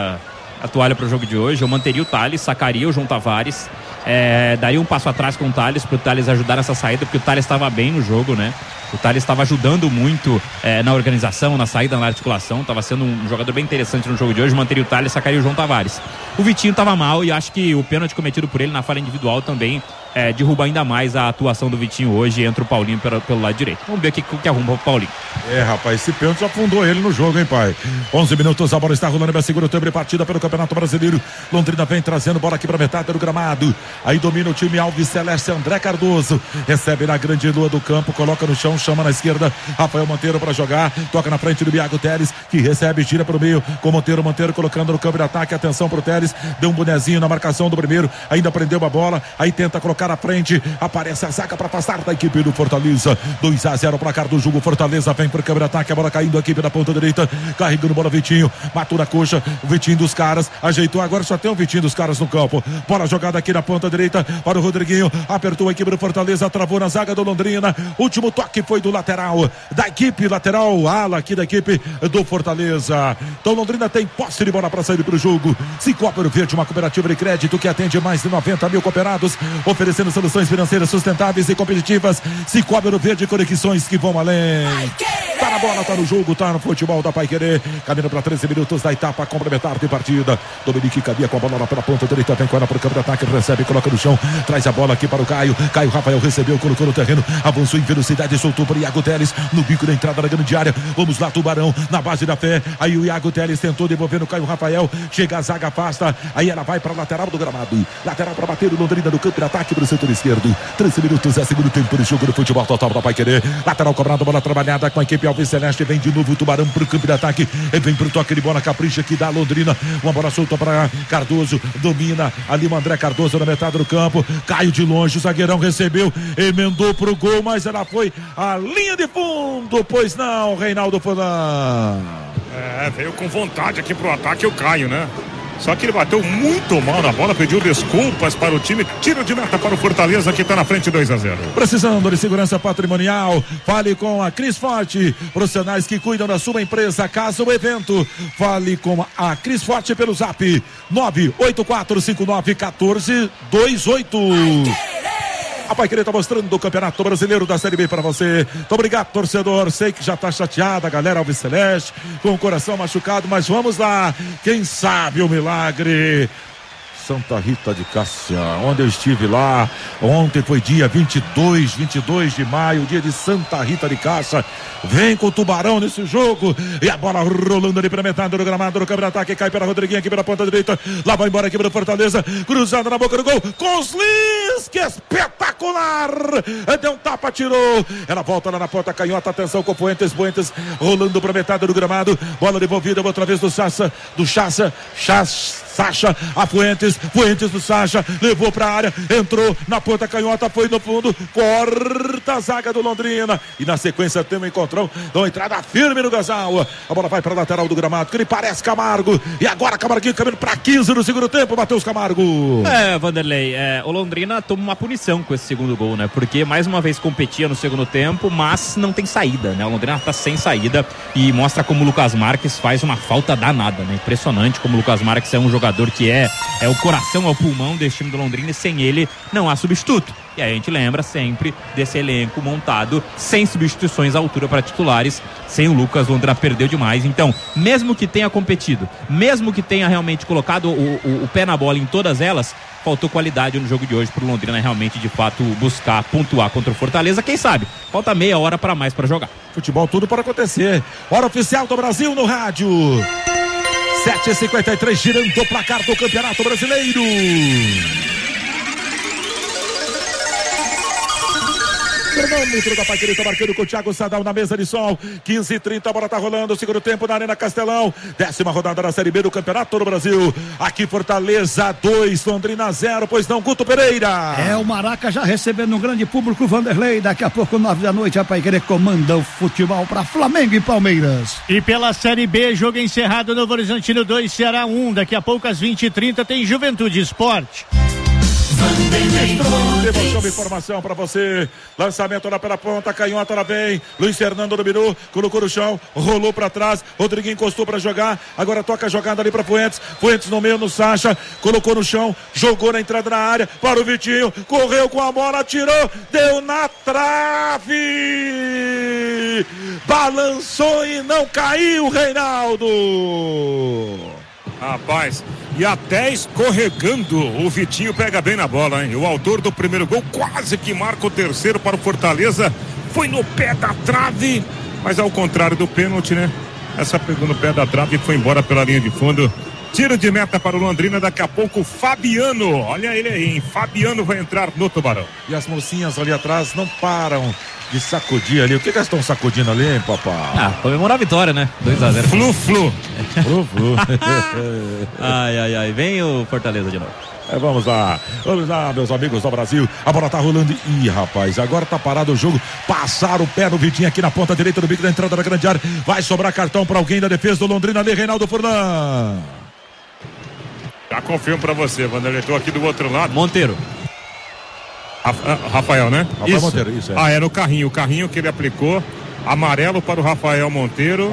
a toalha para o jogo de hoje. Eu manteria o Thales, sacaria o João Tavares. Daria um passo atrás com o Thales, para o Thales ajudar nessa saída, porque o Thales estava bem no jogo, né? O Thales estava ajudando muito na organização, na saída, na articulação, estava sendo um jogador bem interessante no jogo de hoje. Manteria o Thales, sacaria o João Tavares. O Vitinho estava mal e acho que o pênalti cometido por ele na falha individual também derruba ainda mais a atuação do Vitinho hoje, entra o Paulinho pelo lado direito. Vamos ver o que arruma o Paulinho. Rapaz, esse pênalti afundou ele no jogo, hein, pai? 11 minutos, a bola está rolando, é segundo tempo de partida pelo Campeonato Brasileiro. Londrina vem trazendo bola aqui para metade do gramado. Aí domina o time Alves Celeste, André Cardoso. Recebe na grande lua do campo, coloca no chão, chama na esquerda. Rafael Monteiro para jogar, toca na frente do Iago Teles, que recebe, gira para o meio com Monteiro colocando no campo de ataque. Atenção pro Teles, deu um bonezinho na marcação do primeiro, ainda prendeu a bola, aí tenta colocar à frente, aparece a zaga para afastar da equipe do Fortaleza. 2-0 placar do jogo. Fortaleza vem pro campo de ataque, a bola caindo aqui pela ponta direita, carregando bola Vitinho, matou na coxa, o Vitinho dos caras, ajeitou, agora só tem o Vitinho dos caras no campo. Bola jogada aqui na ponta direita para o Rodriguinho, apertou a equipe do Fortaleza, travou na zaga do Londrina. Último toque foi do lateral, da equipe lateral, ala aqui da equipe do Fortaleza. Então Londrina tem posse de bola para sair pro jogo. Cicobi Ouro Verde, uma cooperativa de crédito que atende mais de 90 mil cooperados, oferecendo soluções financeiras sustentáveis e competitivas. Cicobi Ouro Verde, conexões que vão além. Tá na bola, tá no jogo, tá no futebol da Paiquerê. Caminho para 13 minutos da etapa complementar de partida. Dominique cabia com a bola lá pela ponta direita, vem com ela pro campo de ataque, recebe, coloca no chão, traz a bola aqui para o Caio. Caio Rafael recebeu, colocou no terreno, avançou em velocidade, soltou para o Iago Teles no bico da entrada da grande área. Vamos lá, Tubarão, na base da fé. Aí o Iago Teles tentou devolver no Caio Rafael, chega a zaga, afasta, aí ela vai para a lateral do gramado, lateral para bater o Londrina no campo de ataque para o setor esquerdo. 13 minutos é segundo tempo de jogo no futebol total da Paiquerê. Lateral cobrado, bola trabalhada com a equipe Alves Celeste, vem de novo o Tubarão pro campo de ataque, vem pro toque de bola, capricha que dá Londrina, uma bola solta para Cardoso, domina ali o André Cardoso na metade do campo, Caio de longe, o zagueirão recebeu, emendou pro gol, mas ela foi a linha de fundo, pois não, Reinaldo Furlan. Veio com vontade aqui pro ataque o Caio, né? Só que ele bateu muito mal na bola, pediu desculpas para o time. Tiro de meta para o Fortaleza, que está na frente 2-0. Precisando de segurança patrimonial, fale com a Cris Forte, profissionais que cuidam da sua empresa, casa ou evento. Fale com a Cris Forte pelo zap 984591428. A Paiquerê tá mostrando o Campeonato Brasileiro da Série B para você. Muito obrigado, torcedor. Sei que já tá chateada a galera Alves Celeste, com o coração machucado, mas vamos lá. Quem sabe o milagre. Santa Rita de Cássia, onde eu estive lá ontem, foi dia 22 de maio, dia de Santa Rita de Cássia. Vem com o Tubarão nesse jogo, e a bola rolando ali pra metade do gramado, no câmbio de ataque, cai para Rodriguinho aqui pela ponta direita, lá vai embora aqui pelo Fortaleza, cruzada na boca do gol, com os Lins, que espetacular, deu um tapa, tirou, ela volta lá na ponta canhota, atenção com Fuentes, rolando pra metade do gramado, bola devolvida outra vez do Chassa, Sacha, a Fuentes do Sacha, levou pra área, entrou na ponta canhota, foi no fundo, corta a zaga do Londrina, e na sequência tem um encontrão, dá uma entrada firme no Gasal, a bola vai pra lateral do gramado, que ele parece Camargo, e agora Camarguinho caminhando pra 15 no segundo tempo, Matheus Camargo. Vanderlei, o Londrina toma uma punição com esse segundo gol, né, porque mais uma vez competia no segundo tempo, mas não tem saída, né, o Londrina tá sem saída, e mostra como o Lucas Marques faz uma falta danada, né, impressionante como o Lucas Marques é um jogador que é o coração, é o pulmão desse time do Londrina, e sem ele não há substituto. E aí a gente lembra sempre desse elenco montado sem substituições à altura para titulares. Sem o Lucas, o Londrina perdeu demais. Então, mesmo que tenha competido, mesmo que tenha realmente colocado o pé na bola em todas elas, faltou qualidade no jogo de hoje para o Londrina realmente, de fato, buscar pontuar contra o Fortaleza. Quem sabe? Falta meia hora para mais para jogar. Futebol, tudo para acontecer. Hora oficial do Brasil no rádio. 7h53, girando o placar do Campeonato Brasileiro. Cronômetro da Paiquerê tá marcando com o Thiago Sadal na mesa de som. 15h30, a bola tá rolando. Segundo tempo na Arena Castelão. 10ª rodada da Série B do Campeonato do Brasil. Aqui Fortaleza 2, Londrina 0. Pois não, Guto Pereira. O Maraca já recebendo um grande público, Vanderlei. Daqui a pouco, 9 da noite, a Paiquerê comanda o futebol para Flamengo e Palmeiras. E pela Série B, jogo encerrado, Novo Horizontino 2, Ceará 1. Daqui a pouco, às 20h30, tem Juventude Esporte. Devolução de informação pra você. Lançamento lá pela ponta, canhota lá vem. Luiz Fernando dominou, colocou no chão, rolou pra trás. Rodriguinho encostou pra jogar. Agora toca a jogada ali pra Fuentes. Fuentes no meio no Sacha, colocou no chão, jogou na entrada na área para o Vitinho. Correu com a bola, tirou, deu na trave. Balançou e não caiu, Reinaldo. Rapaz, e até escorregando, o Vitinho pega bem na bola, hein? O autor do primeiro gol quase que marca o terceiro para o Fortaleza. Foi no pé da trave, mas ao contrário do pênalti, né? Essa pegou no pé da trave e foi embora pela linha de fundo. Tiro de meta para o Londrina, daqui a pouco Fabiano, olha ele aí, hein? Fabiano vai entrar no Tubarão. E as mocinhas ali atrás não param de sacudir ali. O que elas estão sacudindo ali, hein, papá? Comemorar a vitória, né? 2-0. Flu-flu. Flu-flu. Ai, vem o Fortaleza de novo. Vamos lá, meus amigos do Brasil. A bola tá rolando. Ih, rapaz, agora tá parado o jogo. Passaram o pé no Vitinho aqui na ponta direita do bico da entrada da grande área. Vai sobrar cartão pra alguém da defesa do Londrina ali, Reinaldo Furlan. Já confirmo pra você, Vanderlei. Tô aqui do outro lado. Monteiro. Rafael, né? Rafael Monteiro, isso. Era o carrinho. O carrinho que ele aplicou. Amarelo para o Rafael Monteiro.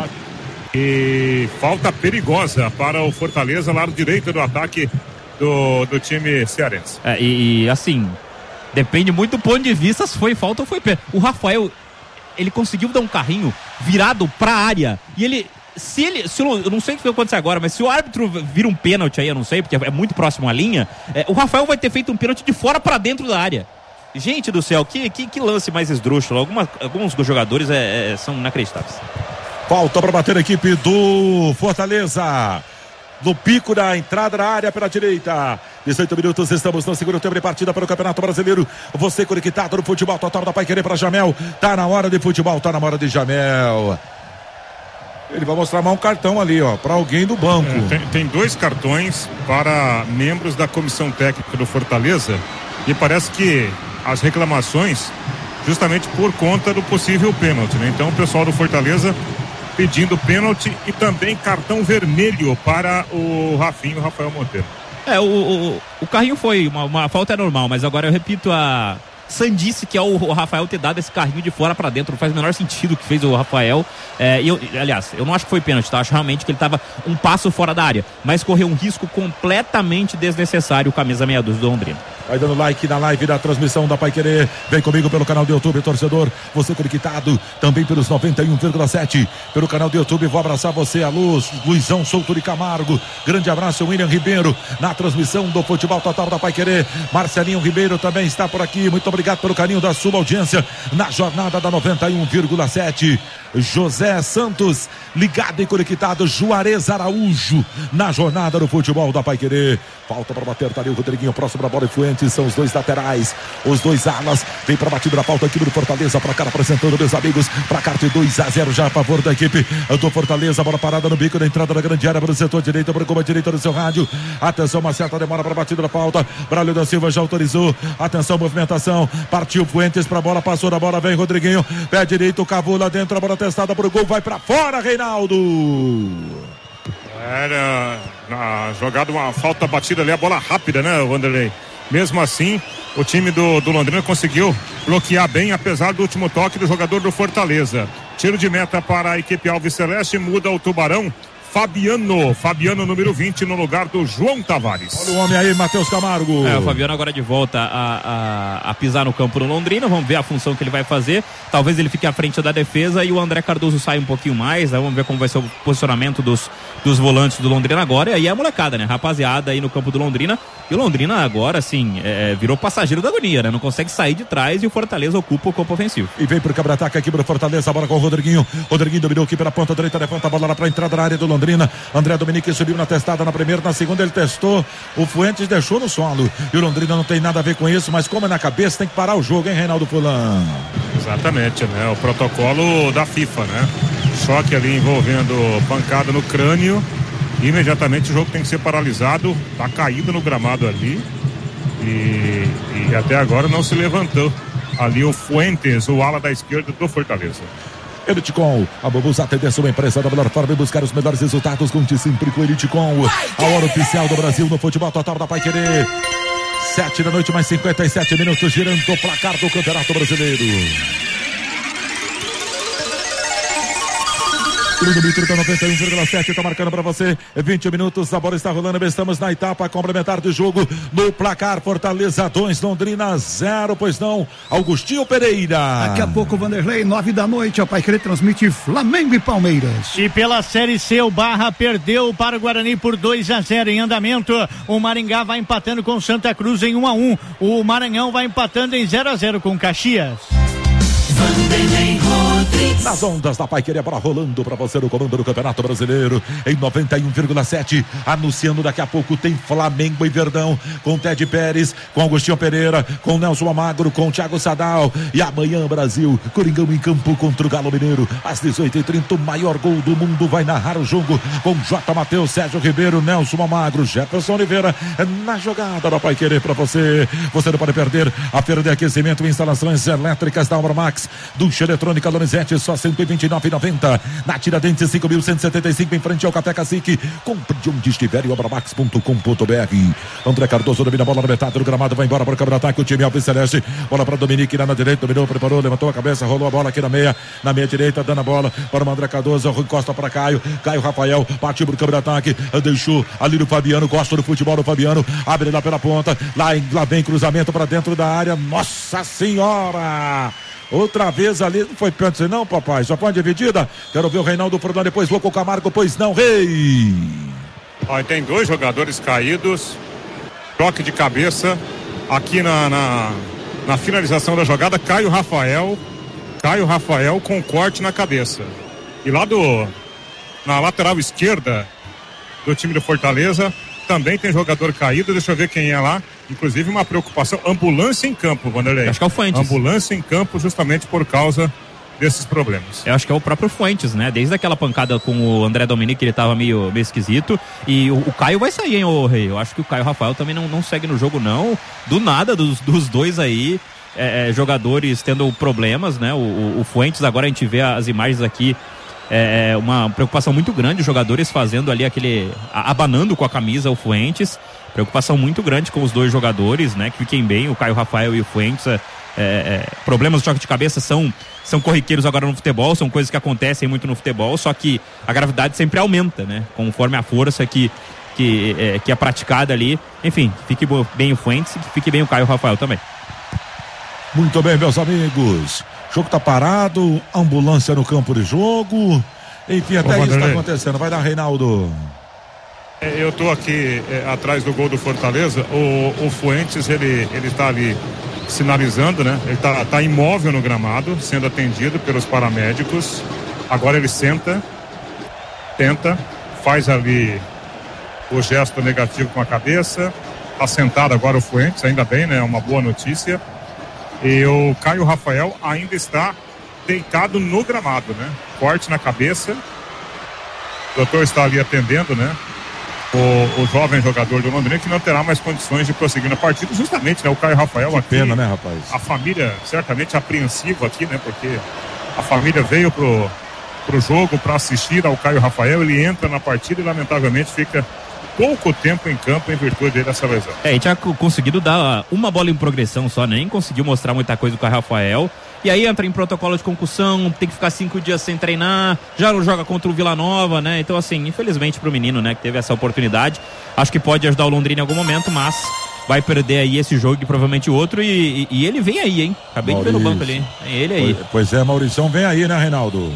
E falta perigosa para o Fortaleza, lado direito do ataque do time cearense. E assim, depende muito do ponto de vista se foi falta ou foi pênalti. O Rafael, ele conseguiu dar um carrinho virado pra área. E ele. Eu não sei o que vai acontecer agora, mas se o árbitro vira um pênalti aí, eu não sei, porque é muito próximo à linha, o Rafael vai ter feito um pênalti de fora pra dentro da área. Gente do céu, que lance mais esdrúxulo. Alguns jogadores são inacreditáveis. Falta para bater a equipe do Fortaleza. No pico da entrada da área pela direita. 18 minutos, estamos no segundo tempo de partida para o Campeonato Brasileiro. Você conectado no futebol total da Paiquerê para Jamel. Tá na hora de futebol, tá na hora de Jamel. Ele vai mostrar mais um cartão ali, ó, para alguém do banco. Tem 2 cartões para membros da comissão técnica do Fortaleza. E parece que as reclamações justamente por conta do possível pênalti, né? Então o pessoal do Fortaleza pedindo pênalti e também cartão vermelho para o Rafael Monteiro. O carrinho foi uma falta normal, mas agora eu repito a sandice que é o Rafael ter dado esse carrinho de fora pra dentro. Não faz o menor sentido o que fez o Rafael. Aliás, eu não acho que foi pênalti, tá? Acho realmente que ele tava um passo fora da área, mas correu um risco completamente desnecessário, o camisa meia dúzia do Londrina. Vai dando like na live da transmissão da Paiquerê. Vem comigo pelo canal do YouTube, torcedor. Você conectado também pelos 91,7. Pelo canal do YouTube, vou abraçar você, a Luz, Luizão Souto de Camargo. Grande abraço, William Ribeiro, na transmissão do Futebol Total da Paiquerê. Marcelinho Ribeiro também está por aqui. Muito obrigado pelo carinho da sua audiência na jornada da 91,7. José Santos, ligado e conectado, Juarez Araújo, na jornada do futebol da Paiquerê. Falta para bater, tá ali o Rodriguinho, próximo da bola e Fuentes, são os dois laterais, os dois alas, vem para batida da falta aqui do Fortaleza, para cá apresentando meus amigos, para cá de 2-0 já a favor da equipe do Fortaleza, bola parada no bico da entrada da grande área para o setor direito, para a direita do seu rádio, atenção, uma certa demora para a batida da falta, Braulio da Silva já autorizou, atenção, movimentação, partiu Fuentes para a bola, passou da bola, vem Rodriguinho, pé direito, cavou lá dentro, a bola testada para o gol, vai para fora, Reinaldo. Era na jogada uma falta batida ali, a bola rápida, né, Wanderlei? Mesmo assim, o time do Londrina conseguiu bloquear bem, apesar do último toque do jogador do Fortaleza. Tiro de meta para a equipe Alves Celeste, muda o Tubarão. Fabiano número 20 no lugar do João Tavares. Olha o homem aí, Matheus Camargo. O Fabiano agora de volta a pisar no campo do Londrina, vamos ver a função que ele vai fazer, talvez ele fique à frente da defesa e o André Cardoso saia um pouquinho mais, vamos ver como vai ser o posicionamento dos volantes do Londrina agora, e aí é a molecada, né, rapaziada aí no campo do Londrina, e o Londrina agora, assim, virou passageiro da agonia, né, não consegue sair de trás e o Fortaleza ocupa o campo ofensivo. E vem pro cabra-ataque aqui pro Fortaleza, a bola com o Rodriguinho dominou aqui pela ponta direita, levanta a bola lá pra entrada da área do Londrina. André Dominique subiu na testada na primeira, na segunda ele testou, o Fuentes deixou no solo e o Londrina não tem nada a ver com isso, mas como é na cabeça tem que parar o jogo, hein, Reinaldo Fulan? Exatamente, né, o protocolo da FIFA, né, choque ali envolvendo pancada no crânio, imediatamente o jogo tem que ser paralisado, tá caído no gramado ali e até agora não se levantou ali o Fuentes, o ala da esquerda do Fortaleza. Elitecom, a Bobus atender sua empresa da melhor forma e buscar os melhores resultados. Conte sempre com Elitecom, a hora oficial do Brasil no futebol total da Paiquerê. 7 da noite, mais 57 minutos, girando o placar do Campeonato Brasileiro. Cronômetro da 91,7 está marcando para você 20 minutos, a bola está rolando, estamos na etapa complementar do jogo, no placar Fortaleza 2, Londrina 0, pois não, Augustinho Pereira. Daqui a pouco, Vanderlei, 9 da noite, a Paiquerê transmite Flamengo e Palmeiras. E pela Série C, o Barra perdeu para o Guarani por 2-0 em andamento, o Maringá vai empatando com Santa Cruz em 1-1, o Maranhão vai empatando em 0-0 com Caxias. Nas ondas da Paiquerê, bola rolando para você no comando do Campeonato Brasileiro em 91,7, anunciando daqui a pouco tem Flamengo e Verdão, com Ted Pérez, com Augustinho Pereira, com Nelson Amagro, com Thiago Sadal, e amanhã Brasil, Coringão em campo contra o Galo Mineiro, às 18h30, o maior gol do mundo vai narrar o jogo com J. Matheus, Sérgio Ribeiro, Nelson Amagro, Jefferson Oliveira, na jogada da Paiquerê para você não pode perder a feira de aquecimento e instalações elétricas da Max, Ducha Eletrônica Donizete, só R$129,90. Na Tiradentes 5.175, em frente ao Café Cacique. Compre de onde estiver e obramax.com.br. André Cardoso domina a bola na metade do gramado, vai embora para o contra-ataque, o time Alves Celeste, bola para Dominique lá na direita, dominou, preparou, levantou a cabeça, rolou a bola aqui na meia direita, dando a bola para o André Cardoso, encosta para Caio Rafael, partiu para o contra-ataque, deixou ali no Fabiano, gosta do futebol do Fabiano, abre lá pela ponta, lá vem cruzamento para dentro da área, nossa senhora! Outra vez ali, não foi pênalti não, papai, só foi uma dividida. Quero ver o Reinaldo Furlan, depois vou com o Camargo, pois não, Rei. Ó, tem dois jogadores caídos, toque de cabeça, aqui na finalização da jogada, Caio Rafael com corte na cabeça. E lá na lateral esquerda do time do Fortaleza, também tem jogador caído, deixa eu ver quem é lá. Inclusive uma preocupação, ambulância em campo, Vanderlei. Acho que é o Fuentes. Ambulância em campo justamente por causa desses problemas. Eu acho que é o próprio Fuentes, né? Desde aquela pancada com o André Dominique, ele tava meio esquisito. E o Caio vai sair, hein, ô Rei? Eu acho que o Caio Rafael também não segue no jogo, não. Do nada, dos dois aí, jogadores tendo problemas, né? O Fuentes, agora a gente vê as imagens aqui, uma preocupação muito grande, os jogadores fazendo ali abanando com a camisa o Fuentes. Preocupação muito grande com os dois jogadores, né? Que fiquem bem, o Caio Rafael e o Fuentes. Problemas de choque de cabeça são corriqueiros agora no futebol, são coisas que acontecem muito no futebol, só que a gravidade sempre aumenta, né? Conforme a força que é praticada ali. Enfim, fique bem o Fuentes e fique bem o Caio Rafael também. Muito bem, meus amigos. O jogo tá parado, ambulância no campo de jogo. Enfim, até isso tá acontecendo. Vai dar, Reinaldo. Eu tô aqui atrás do gol do Fortaleza. O Fuentes, ele tá ali sinalizando, né? Ele tá imóvel no gramado, sendo atendido pelos paramédicos. Agora ele senta, tenta, faz ali o gesto negativo com a cabeça. Está sentado agora o Fuentes, ainda bem, né? Uma boa notícia. E o Caio Rafael ainda está deitado no gramado, né? Corte na cabeça. O doutor está ali atendendo, né? O jovem jogador do Londrina, que não terá mais condições de prosseguir na partida, justamente, né? O Caio Rafael aqui. Pena, né, rapaz? A família certamente apreensiva aqui, né? Porque a família veio pro jogo para assistir ao Caio Rafael, ele entra na partida e lamentavelmente fica pouco tempo em campo em virtude dessa lesão. E tinha conseguido dar uma bola em progressão só, nem conseguiu mostrar muita coisa do Caio Rafael. E aí entra em protocolo de concussão, tem que ficar 5 dias sem treinar, já não joga contra o Vila Nova, né? Então, assim, infelizmente pro menino, né, que teve essa oportunidade, acho que pode ajudar o Londrina em algum momento, mas vai perder aí esse jogo e provavelmente outro. E ele vem aí, hein? Acabei de ver no banco ali. É ele aí. Pois é, Maurição vem aí, né, Reinaldo?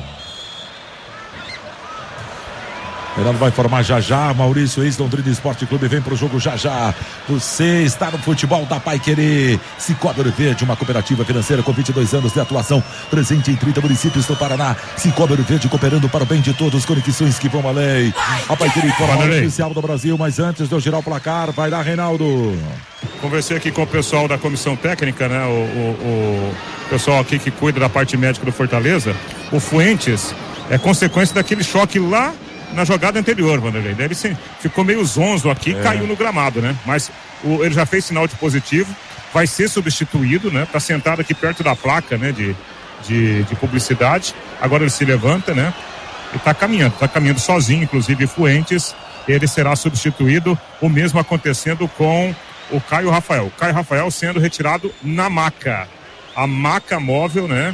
Reinaldo vai formar já. Maurício, ex-Londrina Esporte Clube, vem pro jogo já. Você está no futebol da Paiquerê. Cicobi Ouro Verde, uma cooperativa financeira com 22 anos de atuação, presente em 30 municípios do Paraná. Cicobi Ouro Verde, cooperando para o bem de todos, conexões que vão além. A Paiquerê informa o oficial do Brasil, mas antes de eu girar o placar, vai lá, Reinaldo. Conversei aqui com o pessoal da comissão técnica, né? O pessoal aqui que cuida da parte médica do Fortaleza. O Fuentes é consequência daquele choque lá na jogada anterior, Vanderlei. Ele ficou meio zonzo aqui, caiu no gramado, né? Mas ele já fez sinal de positivo, vai ser substituído, né? Tá sentado aqui perto da placa, né? De publicidade. Agora ele se levanta, né? E tá caminhando sozinho, inclusive Fuentes. Ele será substituído, o mesmo acontecendo com o Caio Rafael. O Caio Rafael sendo retirado na maca. A maca móvel, né?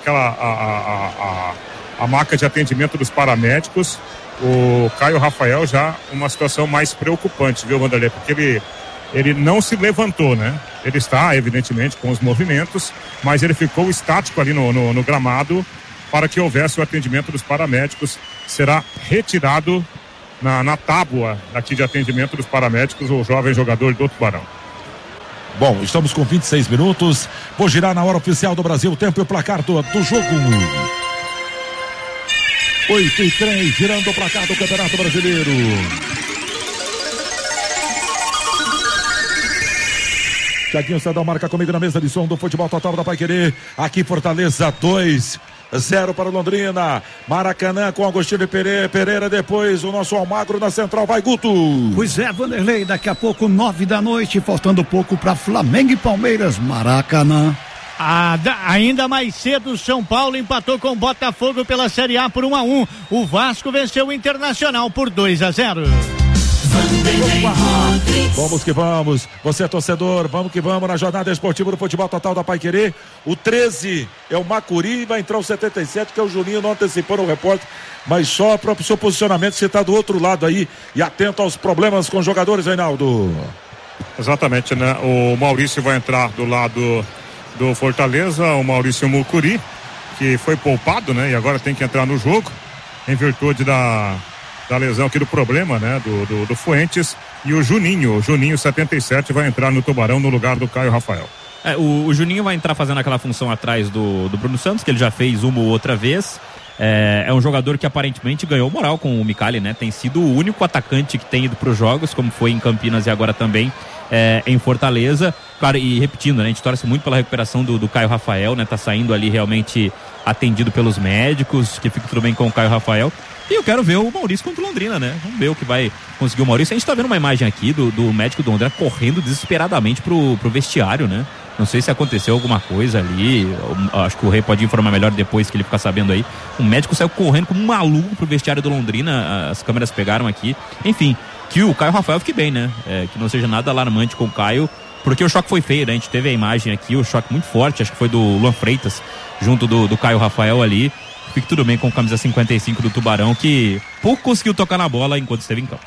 A maca de atendimento dos paramédicos. O Caio Rafael já uma situação mais preocupante, viu, Vanderlei? Porque ele não se levantou, né? Ele está, evidentemente, com os movimentos, mas ele ficou estático ali no gramado para que houvesse o atendimento dos paramédicos. Será retirado na tábua aqui de atendimento dos paramédicos o jovem jogador do Tubarão. Bom, estamos com 26 minutos. Vou girar na hora oficial do Brasil o tempo e o placar do jogo. 8-3, girando o placar do Campeonato Brasileiro. Tiaguinho Sadal marca comigo na mesa de som do Futebol Total da Paiquerê. Aqui Fortaleza 2-0 para o Londrina. Maracanã com Agostinho Pereira. Depois o nosso Almagro na central. Vai, Guto. Pois é, Vanderlei, daqui a pouco 9 da noite, faltando pouco para Flamengo e Palmeiras. Maracanã. Ainda mais cedo, São Paulo empatou com o Botafogo pela Série A por 1-1. O Vasco venceu o Internacional por 2-0. Vamos que vamos, você é torcedor, vamos que vamos na jornada esportiva do Futebol Total da Paiquerê. O 13 é o Macuri, vai entrar o 77, que é o Juninho, não antecipou no repórter, mas só para o seu posicionamento, você está do outro lado aí e atento aos problemas com os jogadores, Reinaldo. Exatamente, né? O Maurício vai entrar do lado do Fortaleza, o Maurício Mucuri, que foi poupado, né? E agora tem que entrar no jogo em virtude da lesão aqui, do problema, né? Do Fuentes. E o Juninho 77 vai entrar no Tubarão no lugar do Caio Rafael. O Juninho vai entrar fazendo aquela função atrás do Bruno Santos, que ele já fez uma ou outra vez. É um jogador que aparentemente ganhou moral com o Micali, né? Tem sido o único atacante que tem ido para os jogos, como foi em Campinas e agora também em Fortaleza. Claro, e repetindo, né? A gente torce muito pela recuperação do Caio Rafael, né? Tá saindo ali realmente atendido pelos médicos, que fica tudo bem com o Caio Rafael. E eu quero ver o Maurício contra o Londrina, né? Vamos ver o que vai conseguir o Maurício. A gente tá vendo uma imagem aqui do médico do Londrina correndo desesperadamente pro vestiário, né? Não sei se aconteceu alguma coisa ali. Acho que o Rei pode informar melhor depois que ele ficar sabendo aí. O médico saiu correndo como um maluco pro vestiário do Londrina. As câmeras pegaram aqui. Enfim, que o Caio Rafael fique bem, né? Que não seja nada alarmante com o Caio, porque o choque foi feio, né? A gente teve a imagem aqui, o choque muito forte. Acho que foi do Luan Freitas junto do Caio Rafael ali. Fique tudo bem com o camisa 55 do Tubarão, que pouco conseguiu tocar na bola enquanto esteve em campo.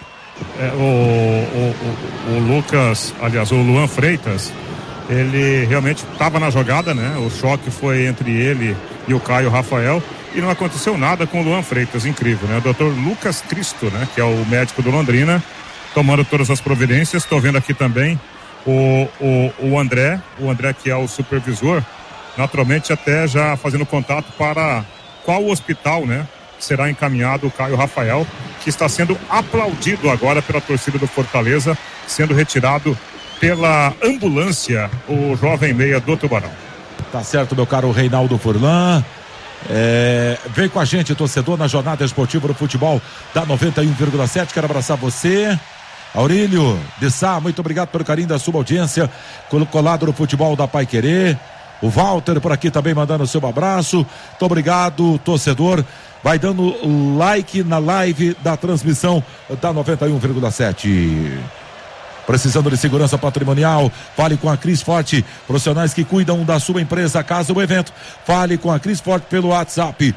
O Lucas, aliás, o Luan Freitas, ele realmente estava na jogada, né? O choque foi entre ele e o Caio Rafael e não aconteceu nada com o Luan Freitas, incrível, né? O doutor Lucas Cristo, né? Que é o médico do Londrina, tomando todas as providências. Estou vendo aqui também o André que é o supervisor, naturalmente até já fazendo contato para qual hospital, né, será encaminhado o Caio Rafael, que está sendo aplaudido agora pela torcida do Fortaleza, sendo retirado pela ambulância, o jovem meia do Tubarão. Tá certo, meu caro Reinaldo Furlan. Vem com a gente, torcedor, na jornada esportiva do futebol da 91,7. Quero abraçar você, Aurílio de Sá, muito obrigado pelo carinho da sua audiência, colado no futebol da Paiquerê. O Walter por aqui também mandando o seu abraço. Muito obrigado, torcedor. Vai dando like na live da transmissão da 91,7. Precisando de segurança patrimonial? Fale com a Cris Forte, profissionais que cuidam da sua empresa, casa ou evento. Fale com a Cris Forte pelo WhatsApp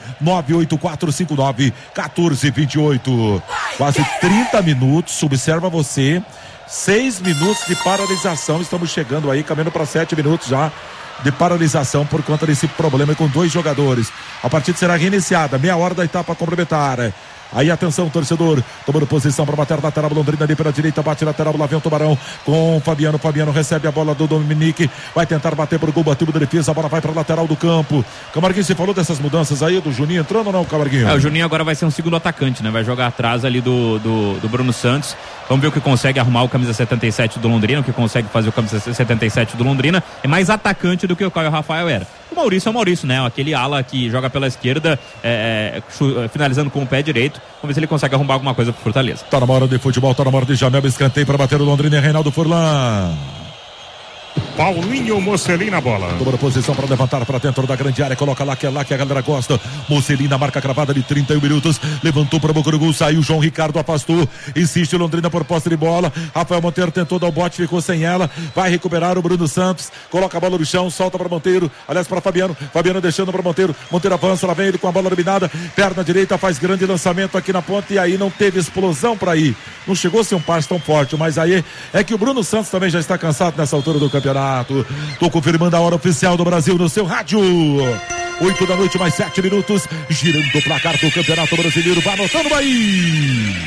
98459-1428. Quase 30 minutos, observa você, 6 minutos de paralisação, estamos chegando aí, caminhando para 7 minutos já de paralisação por conta desse problema com 2 jogadores. A partida será reiniciada, meia hora da etapa complementar. Aí atenção, torcedor, tomando posição para bater lateral, Londrina ali pela direita, bate lateral, lá vem o Tubarão com Fabiano recebe a bola do Dominique, vai tentar bater por gol, bateu da defesa, a bola vai para lateral do campo. Camarguinho, você falou dessas mudanças aí, do Juninho entrando ou não, Camarguinho? O Juninho agora vai ser um segundo atacante, né? Vai jogar atrás ali do Bruno Santos. Vamos ver o que consegue arrumar o camisa 77 do Londrina, o que consegue fazer o camisa 77 do Londrina. É mais atacante do que o Caio Rafael era. O Maurício é o Maurício, né? Aquele ala que joga pela esquerda, finalizando com o pé direito. Vamos ver se ele consegue arrumar alguma coisa pro Fortaleza. Tá na hora de futebol, tá na hora de Jamel, escanteio para bater o Londrina e Reinaldo Furlan. Paulinho Mocelin na bola. Tomando posição para levantar para dentro da grande área. Coloca lá que a galera gosta. Mocelin na marca cravada de 31 minutos. Levantou para o boca do gol. Saiu. João Ricardo afastou. Insiste Londrina por posse de bola. Rafael Monteiro tentou dar o bote. Ficou sem ela. Vai recuperar o Bruno Santos. Coloca a bola no chão. Solta para Monteiro. Aliás, para Fabiano. Fabiano deixando para Monteiro. Monteiro avança. Lá vem ele com a bola dominada. Perna direita. Faz grande lançamento aqui na ponta. E aí não teve explosão para ir. Não chegou a ser um passe tão forte. Mas aí é que o Bruno Santos também já está cansado nessa altura do campeonato. Tô confirmando a hora oficial do Brasil no seu rádio. 8 da noite, mais 7 minutos. Girando o placar do Campeonato Brasileiro. Vai anotando aí.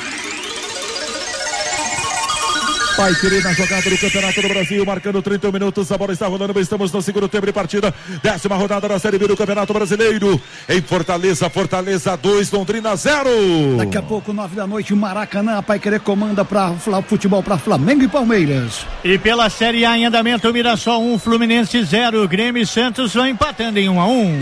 Vai querer na jogada do Campeonato do Brasil, marcando 31 minutos, a bola está rolando, estamos no segundo tempo de partida, 10ª rodada da Série B do Campeonato Brasileiro, em Fortaleza 2, Londrina 0. Daqui a pouco, 9 da noite, Maracanã, a Paiquerê comanda para futebol para Flamengo e Palmeiras. E pela Série A em andamento, Mirassol 1, Fluminense 0, Grêmio e Santos vão empatando em 1-1.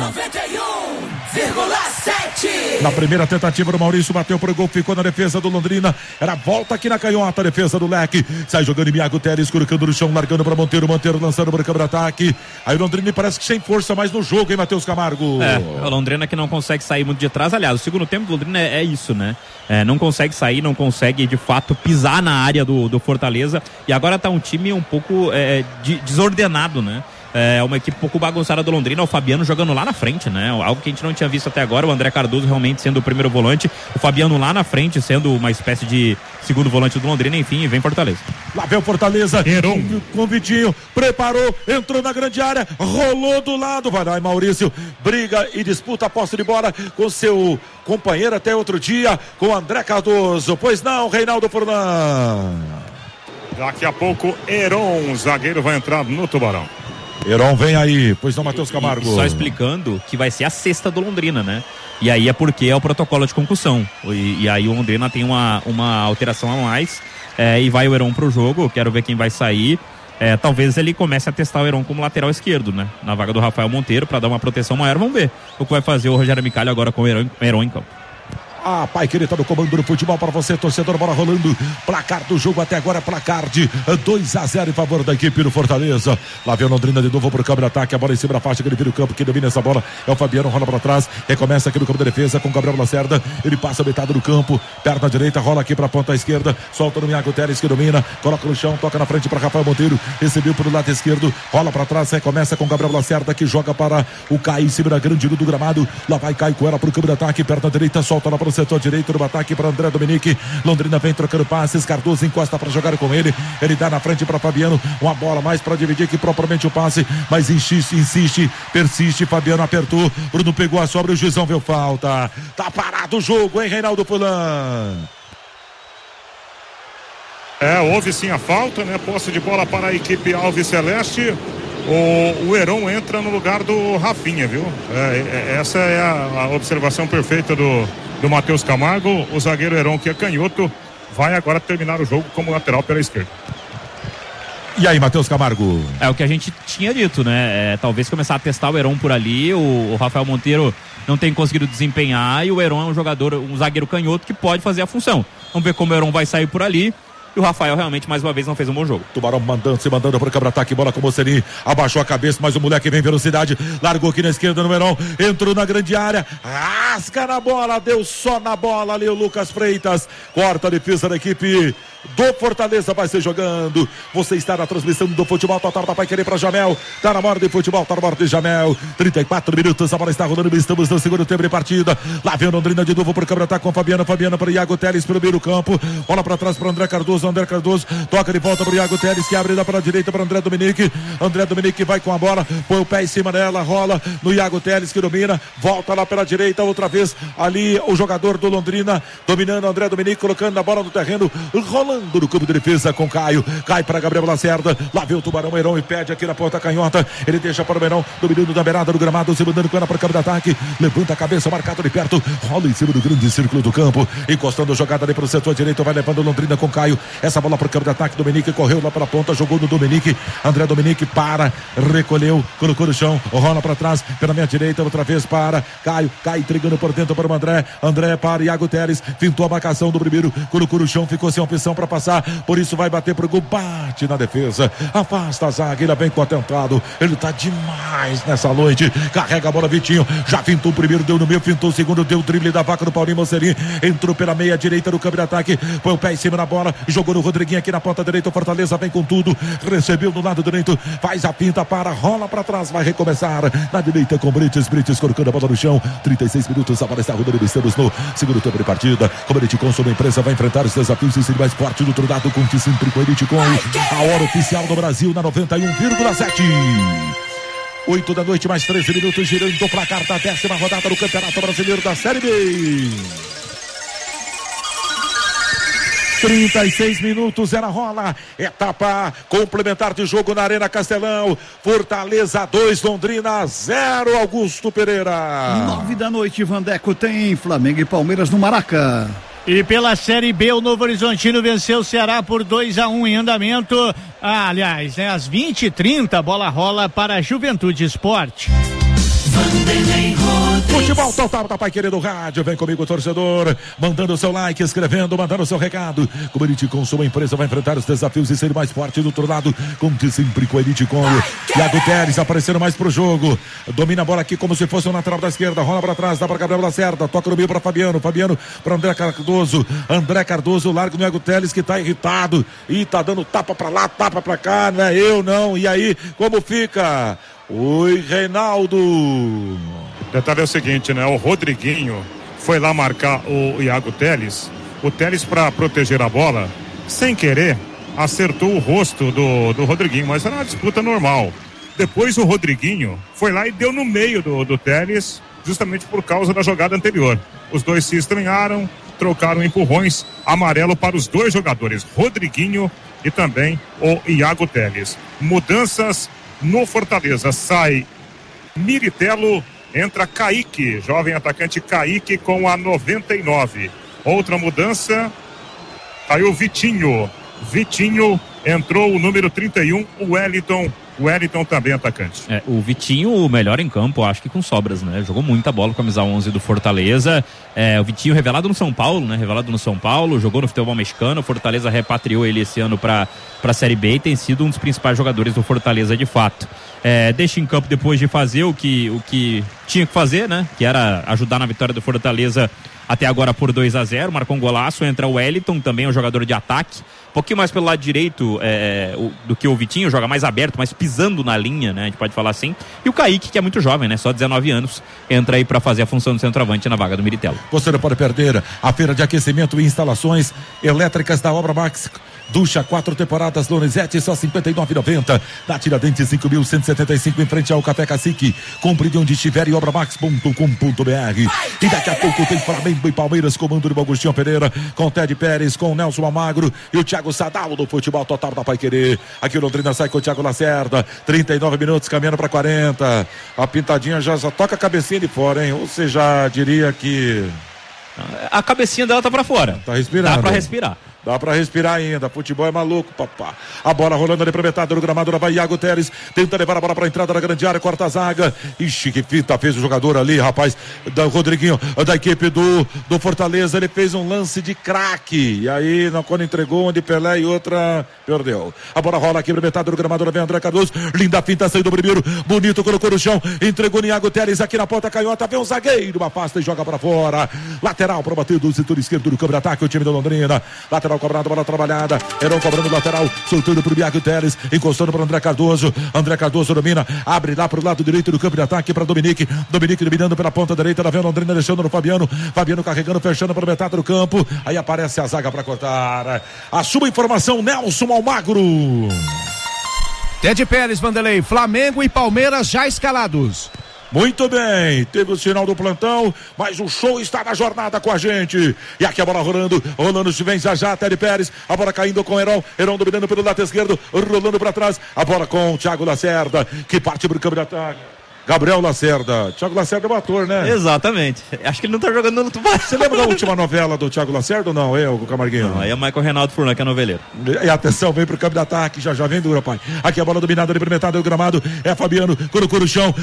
91,7. Na primeira tentativa do Maurício, bateu pro gol, ficou na defesa do Londrina, era volta aqui na canhota, a defesa do Leque, sai jogando Miago Teres, colocando no chão, largando para Monteiro lançando para o câmera ataque, aí o Londrina parece que sem força mais no jogo, hein, Matheus Camargo? O Londrina que não consegue sair muito de trás, aliás, o segundo tempo do Londrina é isso, né? Não consegue sair, não consegue de fato pisar na área do Fortaleza, e agora tá um time um pouco desordenado, né? É uma equipe um pouco bagunçada do Londrina, o Fabiano jogando lá na frente, né? Algo que a gente não tinha visto até agora, o André Cardoso realmente sendo o primeiro volante, o Fabiano lá na frente sendo uma espécie de segundo volante do Londrina, enfim, vem Fortaleza. Lá vem o Fortaleza, com o Vitinho, preparou, entrou na grande área, rolou do lado, vai lá, e Maurício briga e disputa a posse de bola com seu companheiro até outro dia, com o André Cardoso, pois não, Reinaldo Furlan. Daqui a pouco, Heron, zagueiro, vai entrar no Tubarão. Heron vem aí, pois não, Matheus Camargo. Só explicando que vai ser a sexta do Londrina, né? E aí é porque é o protocolo de concussão. E aí o Londrina tem uma alteração a mais. E vai o Heron pro jogo, quero ver quem vai sair. Talvez ele comece a testar o Heron como lateral esquerdo, né? Na vaga do Rafael Monteiro, para dar uma proteção maior. Vamos ver o que vai fazer o Rogério Micali agora com o Heron em campo. A Paiquerê tá no comando do futebol para você, torcedor, bola rolando, placar do jogo até agora, placar de 2-0 em favor da equipe do Fortaleza. Lá vem o Londrina de novo pro campo de ataque, a bola em cima da faixa, que ele vira o campo, que domina essa bola é o Fabiano, rola para trás, recomeça aqui no campo de defesa com o Gabriel Lacerda, ele passa a metade do campo, perna direita, rola aqui pra ponta esquerda, solta no Miago Teres, que domina, coloca no chão, toca na frente para Rafael Monteiro, recebeu pro lado esquerdo, rola para trás, recomeça com o Gabriel Lacerda, que joga para o Caio em cima da grande do gramado, lá vai Caio com ela pro campo de ataque, perna direita, solta lá para o setor direito do ataque para André Dominique, Londrina vem trocando passes, Cardoso encosta para jogar com ele dá na frente para Fabiano, uma bola mais para dividir que propriamente o passe, mas insiste, persiste, Fabiano apertou, Bruno pegou a sobra, o juizão viu falta, tá parado o jogo, hein, Reinaldo Furlan? Houve sim a falta, né? Posse de bola para a equipe Alves Celeste. o Heron entra no lugar do Rafinha, viu? Essa é a observação perfeita do Matheus Camargo. O zagueiro Heron, que é canhoto, vai agora terminar o jogo como lateral pela esquerda. E aí, Matheus Camargo? É o que a gente tinha dito, né? Talvez começar a testar o Heron por ali. O Rafael Monteiro não tem conseguido desempenhar, e o Heron é um jogador, um zagueiro canhoto que pode fazer a função. Vamos ver como o Heron vai sair por ali. E o Rafael realmente, mais uma vez, não fez um bom jogo. Tubarão mandando para o câmera-ataque, bola com o Mocerim, abaixou a cabeça, mas o moleque vem em velocidade, largou aqui na esquerda no Heron, entrou na grande área, rasga na bola, deu só na bola ali o Lucas Freitas, corta a defesa da equipe do Fortaleza, vai ser jogando. Você está na transmissão do Futebol Total da Paiquerê para Jamel, tá na hora de futebol, tá na hora de Jamel, 34 minutos, a bola está rolando, estamos no segundo tempo de partida, lá vem o Londrina de novo para o câmera-ataque com Fabiano para Iago Teles pelo meio do campo, bola para trás para André Cardoso, toca de volta para o Iago Teles, que abre lá para a direita para André Dominique vai com a bola, põe o pé em cima dela, rola no Iago Teles, que domina, volta lá pela direita, outra vez ali o jogador do Londrina, dominando André Dominique, colocando a bola no terreno, rolando no campo de defesa com Caio, cai para Gabriel Lacerda, lá vem o Tubarão, Heron impede aqui na ponta canhota, ele deixa para o Heron, dominando da beirada do gramado, se mandando com ela para o campo de ataque, levanta a cabeça, marcado de perto, rola em cima do grande círculo do campo, encostando a jogada ali para o setor direito, vai levando o Londrina com Caio, essa bola para o campo de ataque, Dominique correu lá para a ponta, jogou no Dominique, André Dominique para, recolheu, colocou no chão, rola para trás, pela minha direita, outra vez para Caio, cai entregando por dentro para o André para Iago Teles, fintou a marcação do primeiro, colocou no chão, ficou sem opção para passar, por isso vai bater pro gol, bate na defesa, afasta a zaga, ele vem com o atentado, ele tá demais nessa noite, carrega a bola Vitinho, já fintou o primeiro, deu no meio, fintou o segundo, deu o drible da vaca do Paulinho Mocerim, entrou pela meia direita do campo de ataque, põe o pé em cima da bola, jogou no Rodriguinho aqui na ponta direita, o Fortaleza vem com tudo, recebeu do lado direito, faz a pinta para, rola para trás, vai recomeçar na direita com Brites colocando a bola no chão, 36 minutos, a bola está rodando, estamos no segundo tempo de partida, como Elite Consumo, a empresa vai enfrentar os desafios e ser mais forte do outro lado, conte sempre com a Elite Com, a hora oficial do Brasil na 91,7. 8 da noite, mais 13 minutos, girando o placar da 10ª rodada do Campeonato Brasileiro da Série B. 36 minutos, ela rola, etapa complementar de jogo na Arena Castelão, Fortaleza 2, Londrina 0, Augusto Pereira. 9 da noite, Vandeco, tem Flamengo e Palmeiras no Maracanã. E pela Série B, o Novo Horizontino venceu o Ceará por 2-1 em andamento. Aliás, às 20h30, a bola rola para a Juventude Esporte. Futebol Total da Paiquerê do Rádio, vem comigo, torcedor, mandando o seu like, escrevendo, mandando o seu recado. Como Elite Com, sua empresa vai enfrentar os desafios e ser mais forte do outro lado, conte sempre com a Elite Com. Iago Teles aparecendo mais pro jogo, domina a bola aqui como se fosse um lateral da esquerda, rola para trás, dá para Gabriel Lacerda, toca no meio para Fabiano para André Cardoso, larga no Iago Teles, que tá irritado e tá dando tapa para lá, tapa para cá, não é eu não, e aí, como fica? Oi, Reinaldo. O detalhe é o seguinte, né? O Rodriguinho foi lá marcar o Iago Teles. O Teles, para proteger a bola, sem querer, acertou o rosto do Rodriguinho, mas era uma disputa normal. Depois o Rodriguinho foi lá e deu no meio do Teles, justamente por causa da jogada anterior. Os dois se estranharam, trocaram empurrões, amarelo para os dois jogadores, Rodriguinho e também o Iago Teles. Mudanças no Fortaleza, sai Miritello, entra Kaique, jovem atacante Kaique com a 99. Outra mudança, saiu Vitinho, entrou o número 31, o Wellington também atacante. O Vitinho, o melhor em campo, acho que com sobras, né? Jogou muita bola com a camisa 11 do Fortaleza. O Vitinho revelado no São Paulo, né? Jogou no futebol mexicano. O Fortaleza repatriou ele esse ano para a Série B e tem sido um dos principais jogadores do Fortaleza de fato. Deixa em campo depois de fazer o que tinha que fazer, né? Que era ajudar na vitória do Fortaleza até agora por 2-0, marcou um golaço. Entra o Wellington, também é um jogador de ataque, um pouquinho mais pelo lado direito do que o Vitinho, joga mais aberto, mais pisando na linha, né? A gente pode falar assim. E o Kaique, que é muito jovem, né? Só 19 anos, entra aí para fazer a função do centroavante na vaga do Miritello. Você não pode perder a feira de aquecimento e instalações elétricas da Obra Max Ducha 4 temporadas Lorenzetti, só R$59,90. Na Tiradentes 5.175 em frente ao Café Cacique. Compre de onde estiver e obramax.com.br. E daqui a pouco tem Flamengo e Palmeiras, comando do Agostinho Pereira, com Ted Pérez, com Nelson Almagro e o Thiago Sadal do Futebol Total da Paiquerê. Aqui o Londrina sai com o Thiago Lacerda, 39 minutos, caminhando para 40. A pintadinha já toca a cabecinha de fora, hein? Ou você já diria que... A cabecinha dela tá pra fora. Tá respirando. Dá pra respirar. Dá pra respirar ainda, futebol é maluco, papá. A bola rolando ali pra metade do gramado, lá vai Iago Teres, tenta levar a bola pra entrada da grande área, corta a zaga. Ixi, que fita fez o jogador ali, rapaz, da Rodriguinho, da equipe do Fortaleza. Ele fez um lance de craque, e aí quando entregou, onde Pelé e outra perdeu. A bola rola aqui pra metade do gramado, lá vem André Cardoso, linda finta, saiu do primeiro, bonito, colocou no chão, entregou no Iago Teres aqui na ponta canhota, vem um zagueiro, afasta e joga pra fora. Lateral pra bater do setor esquerdo do campo de ataque, o time da Londrina. Lateral cobrado, bola trabalhada, Heron cobrando lateral, soltando pro Iago Teres, encostando para André Cardoso. André Cardoso domina, abre lá pro lado direito do campo de ataque para Dominique dominando pela ponta direita, lá vem Londrina, deixando no Fabiano carregando, fechando para metade do campo, aí aparece a zaga para cortar. A sua informação, Nelson Almagro. Ted Pérez, Vanderlei, Flamengo e Palmeiras já escalados. Muito bem, teve o sinal do plantão, mas o show está na jornada com a gente. E aqui a bola rolando, vem já, Ted Pérez, a bola caindo com Heron dominando pelo lado esquerdo, rolando para trás, a bola com o Thiago Lacerda, que parte para o campo de ataque. Gabriel Lacerda. Thiago Lacerda é um ator, né? Exatamente. Acho que ele não tá jogando no Tubarão. Você lembra da última novela do Thiago Lacerda ou não? O Camarguinho? Não, aí é o Michael Reinaldo Furlan, que é noveleiro. E atenção, vem pro campo de ataque, já vem dura, pai. Aqui a bola dominada ali por metade do gramado, é Fabiano, colocou no chão,